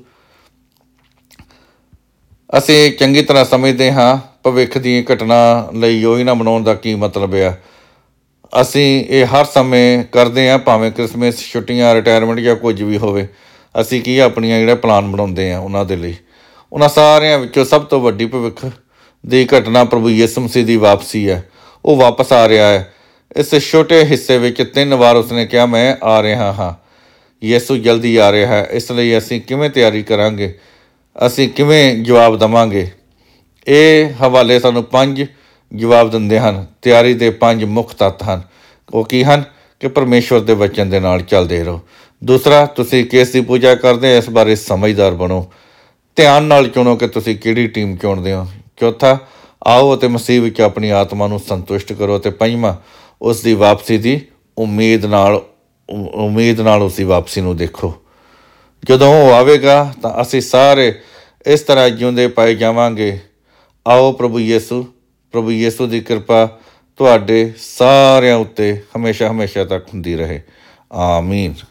A: ਅਸੀਂ ਚੰਗੀ ਤਰ੍ਹਾਂ ਸਮਝਦੇ ਹਾਂ ਭਵਿੱਖ ਦੀ ਘਟਨਾ ਲਈ ਯੋਜਨਾ ਬਣਾਉਣ ਦਾ ਕੀ ਮਤਲਬ ਆ। ਅਸੀਂ ਇਹ ਹਰ ਸਮੇਂ ਕਰਦੇ ਹਾਂ, ਭਾਵੇਂ ਕ੍ਰਿਸਮਸ, ਛੁੱਟੀਆਂ, ਰਿਟਾਇਰਮੈਂਟ ਜਾਂ ਕੁਝ ਵੀ ਹੋਵੇ। ਅਸੀਂ ਆਪਣੀਆਂ ਜਿਹੜੇ ਪਲਾਨ ਬਣਾਉਂਦੇ ਹਾਂ ਉਹਨਾਂ ਦੇ ਲਈ। ਉਹਨਾਂ ਸਾਰਿਆਂ ਵਿੱਚੋਂ ਸਭ ਤੋਂ ਵੱਡੀ ਭਵਿੱਖ ਦੀ ਘਟਨਾ ਪ੍ਰਭੂ ਯਿਸੂ ਮਸੀਹ ਦੀ ਵਾਪਸੀ ਹੈ। ਉਹ ਵਾਪਸ ਆ ਰਿਹਾ ਹੈ। ਇਸ ਛੋਟੇ ਹਿੱਸੇ ਵਿੱਚ 3 ਵਾਰ ਉਸਨੇ ਕਿਹਾ ਮੈਂ ਆ ਰਿਹਾ ਹਾਂ। ਯਿਸੂ ਜਲਦੀ ਆ ਰਿਹਾ ਹੈ। ਇਸ ਲਈ ਅਸੀਂ ਕਿਵੇਂ ਤਿਆਰੀ ਕਰਾਂਗੇ? ਅਸੀਂ ਕਿਵੇਂ ਜਵਾਬ ਦੇਵਾਂਗੇ? ਇਹ ਹਵਾਲੇ ਸਾਨੂੰ 5 ਜਵਾਬ ਦਿੰਦੇ ਹਨ। ਤਿਆਰੀ ਦੇ 5 ਮੁੱਖ ਤੱਤ ਹਨ। ਉਹ ਕੀ ਹਨ? ਕਿ ਪਰਮੇਸ਼ਵਰ ਦੇ ਵਚਨ ਦੇ ਨਾਲ ਚੱਲਦੇ ਰਹੋ। ਦੂਸਰਾ, ਤੁਸੀਂ ਕਿਸ ਦੀ ਪੂਜਾ ਕਰਦੇ ਹੋ ਇਸ ਬਾਰੇ ਸਮਝਦਾਰ ਬਣੋ। ਧਿਆਨ ਨਾਲ ਚੁਣੋ ਕਿ ਤੁਸੀਂ ਕਿਹੜੀ ਟੀਮ ਚੁਣਦੇ ਹੋ। ਚੌਥਾ, ਆਓ ਅਤੇ ਮਸੀਹ ਵਿੱਚ ਆਪਣੀ ਆਤਮਾ ਨੂੰ ਸੰਤੁਸ਼ਟ ਕਰੋ। ਅਤੇ 5ਵਾਂ, ਉਸ ਦੀ ਵਾਪਸੀ ਦੀ ਉਮੀਦ ਨਾਲ ਉਸ ਦੀ ਵਾਪਸੀ ਨੂੰ ਦੇਖੋ। ਜਦੋਂ ਉਹ ਆਵੇਗਾ ਤਾਂ ਅਸੀਂ ਸਾਰੇ ਇਸ ਤਰ੍ਹਾਂ ਜਿਉਂਦੇ ਪਾਏ ਜਾਵਾਂਗੇ। ਆਓ ਪ੍ਰਭੂ ਯਿਸੂ ਦੀ ਕਿਰਪਾ ਤੁਹਾਡੇ ਸਾਰਿਆਂ ਉੱਤੇ ਹਮੇਸ਼ਾ ਤੱਕ ਹੁੰਦੀ ਰਹੇ। ਆਮੀਨ।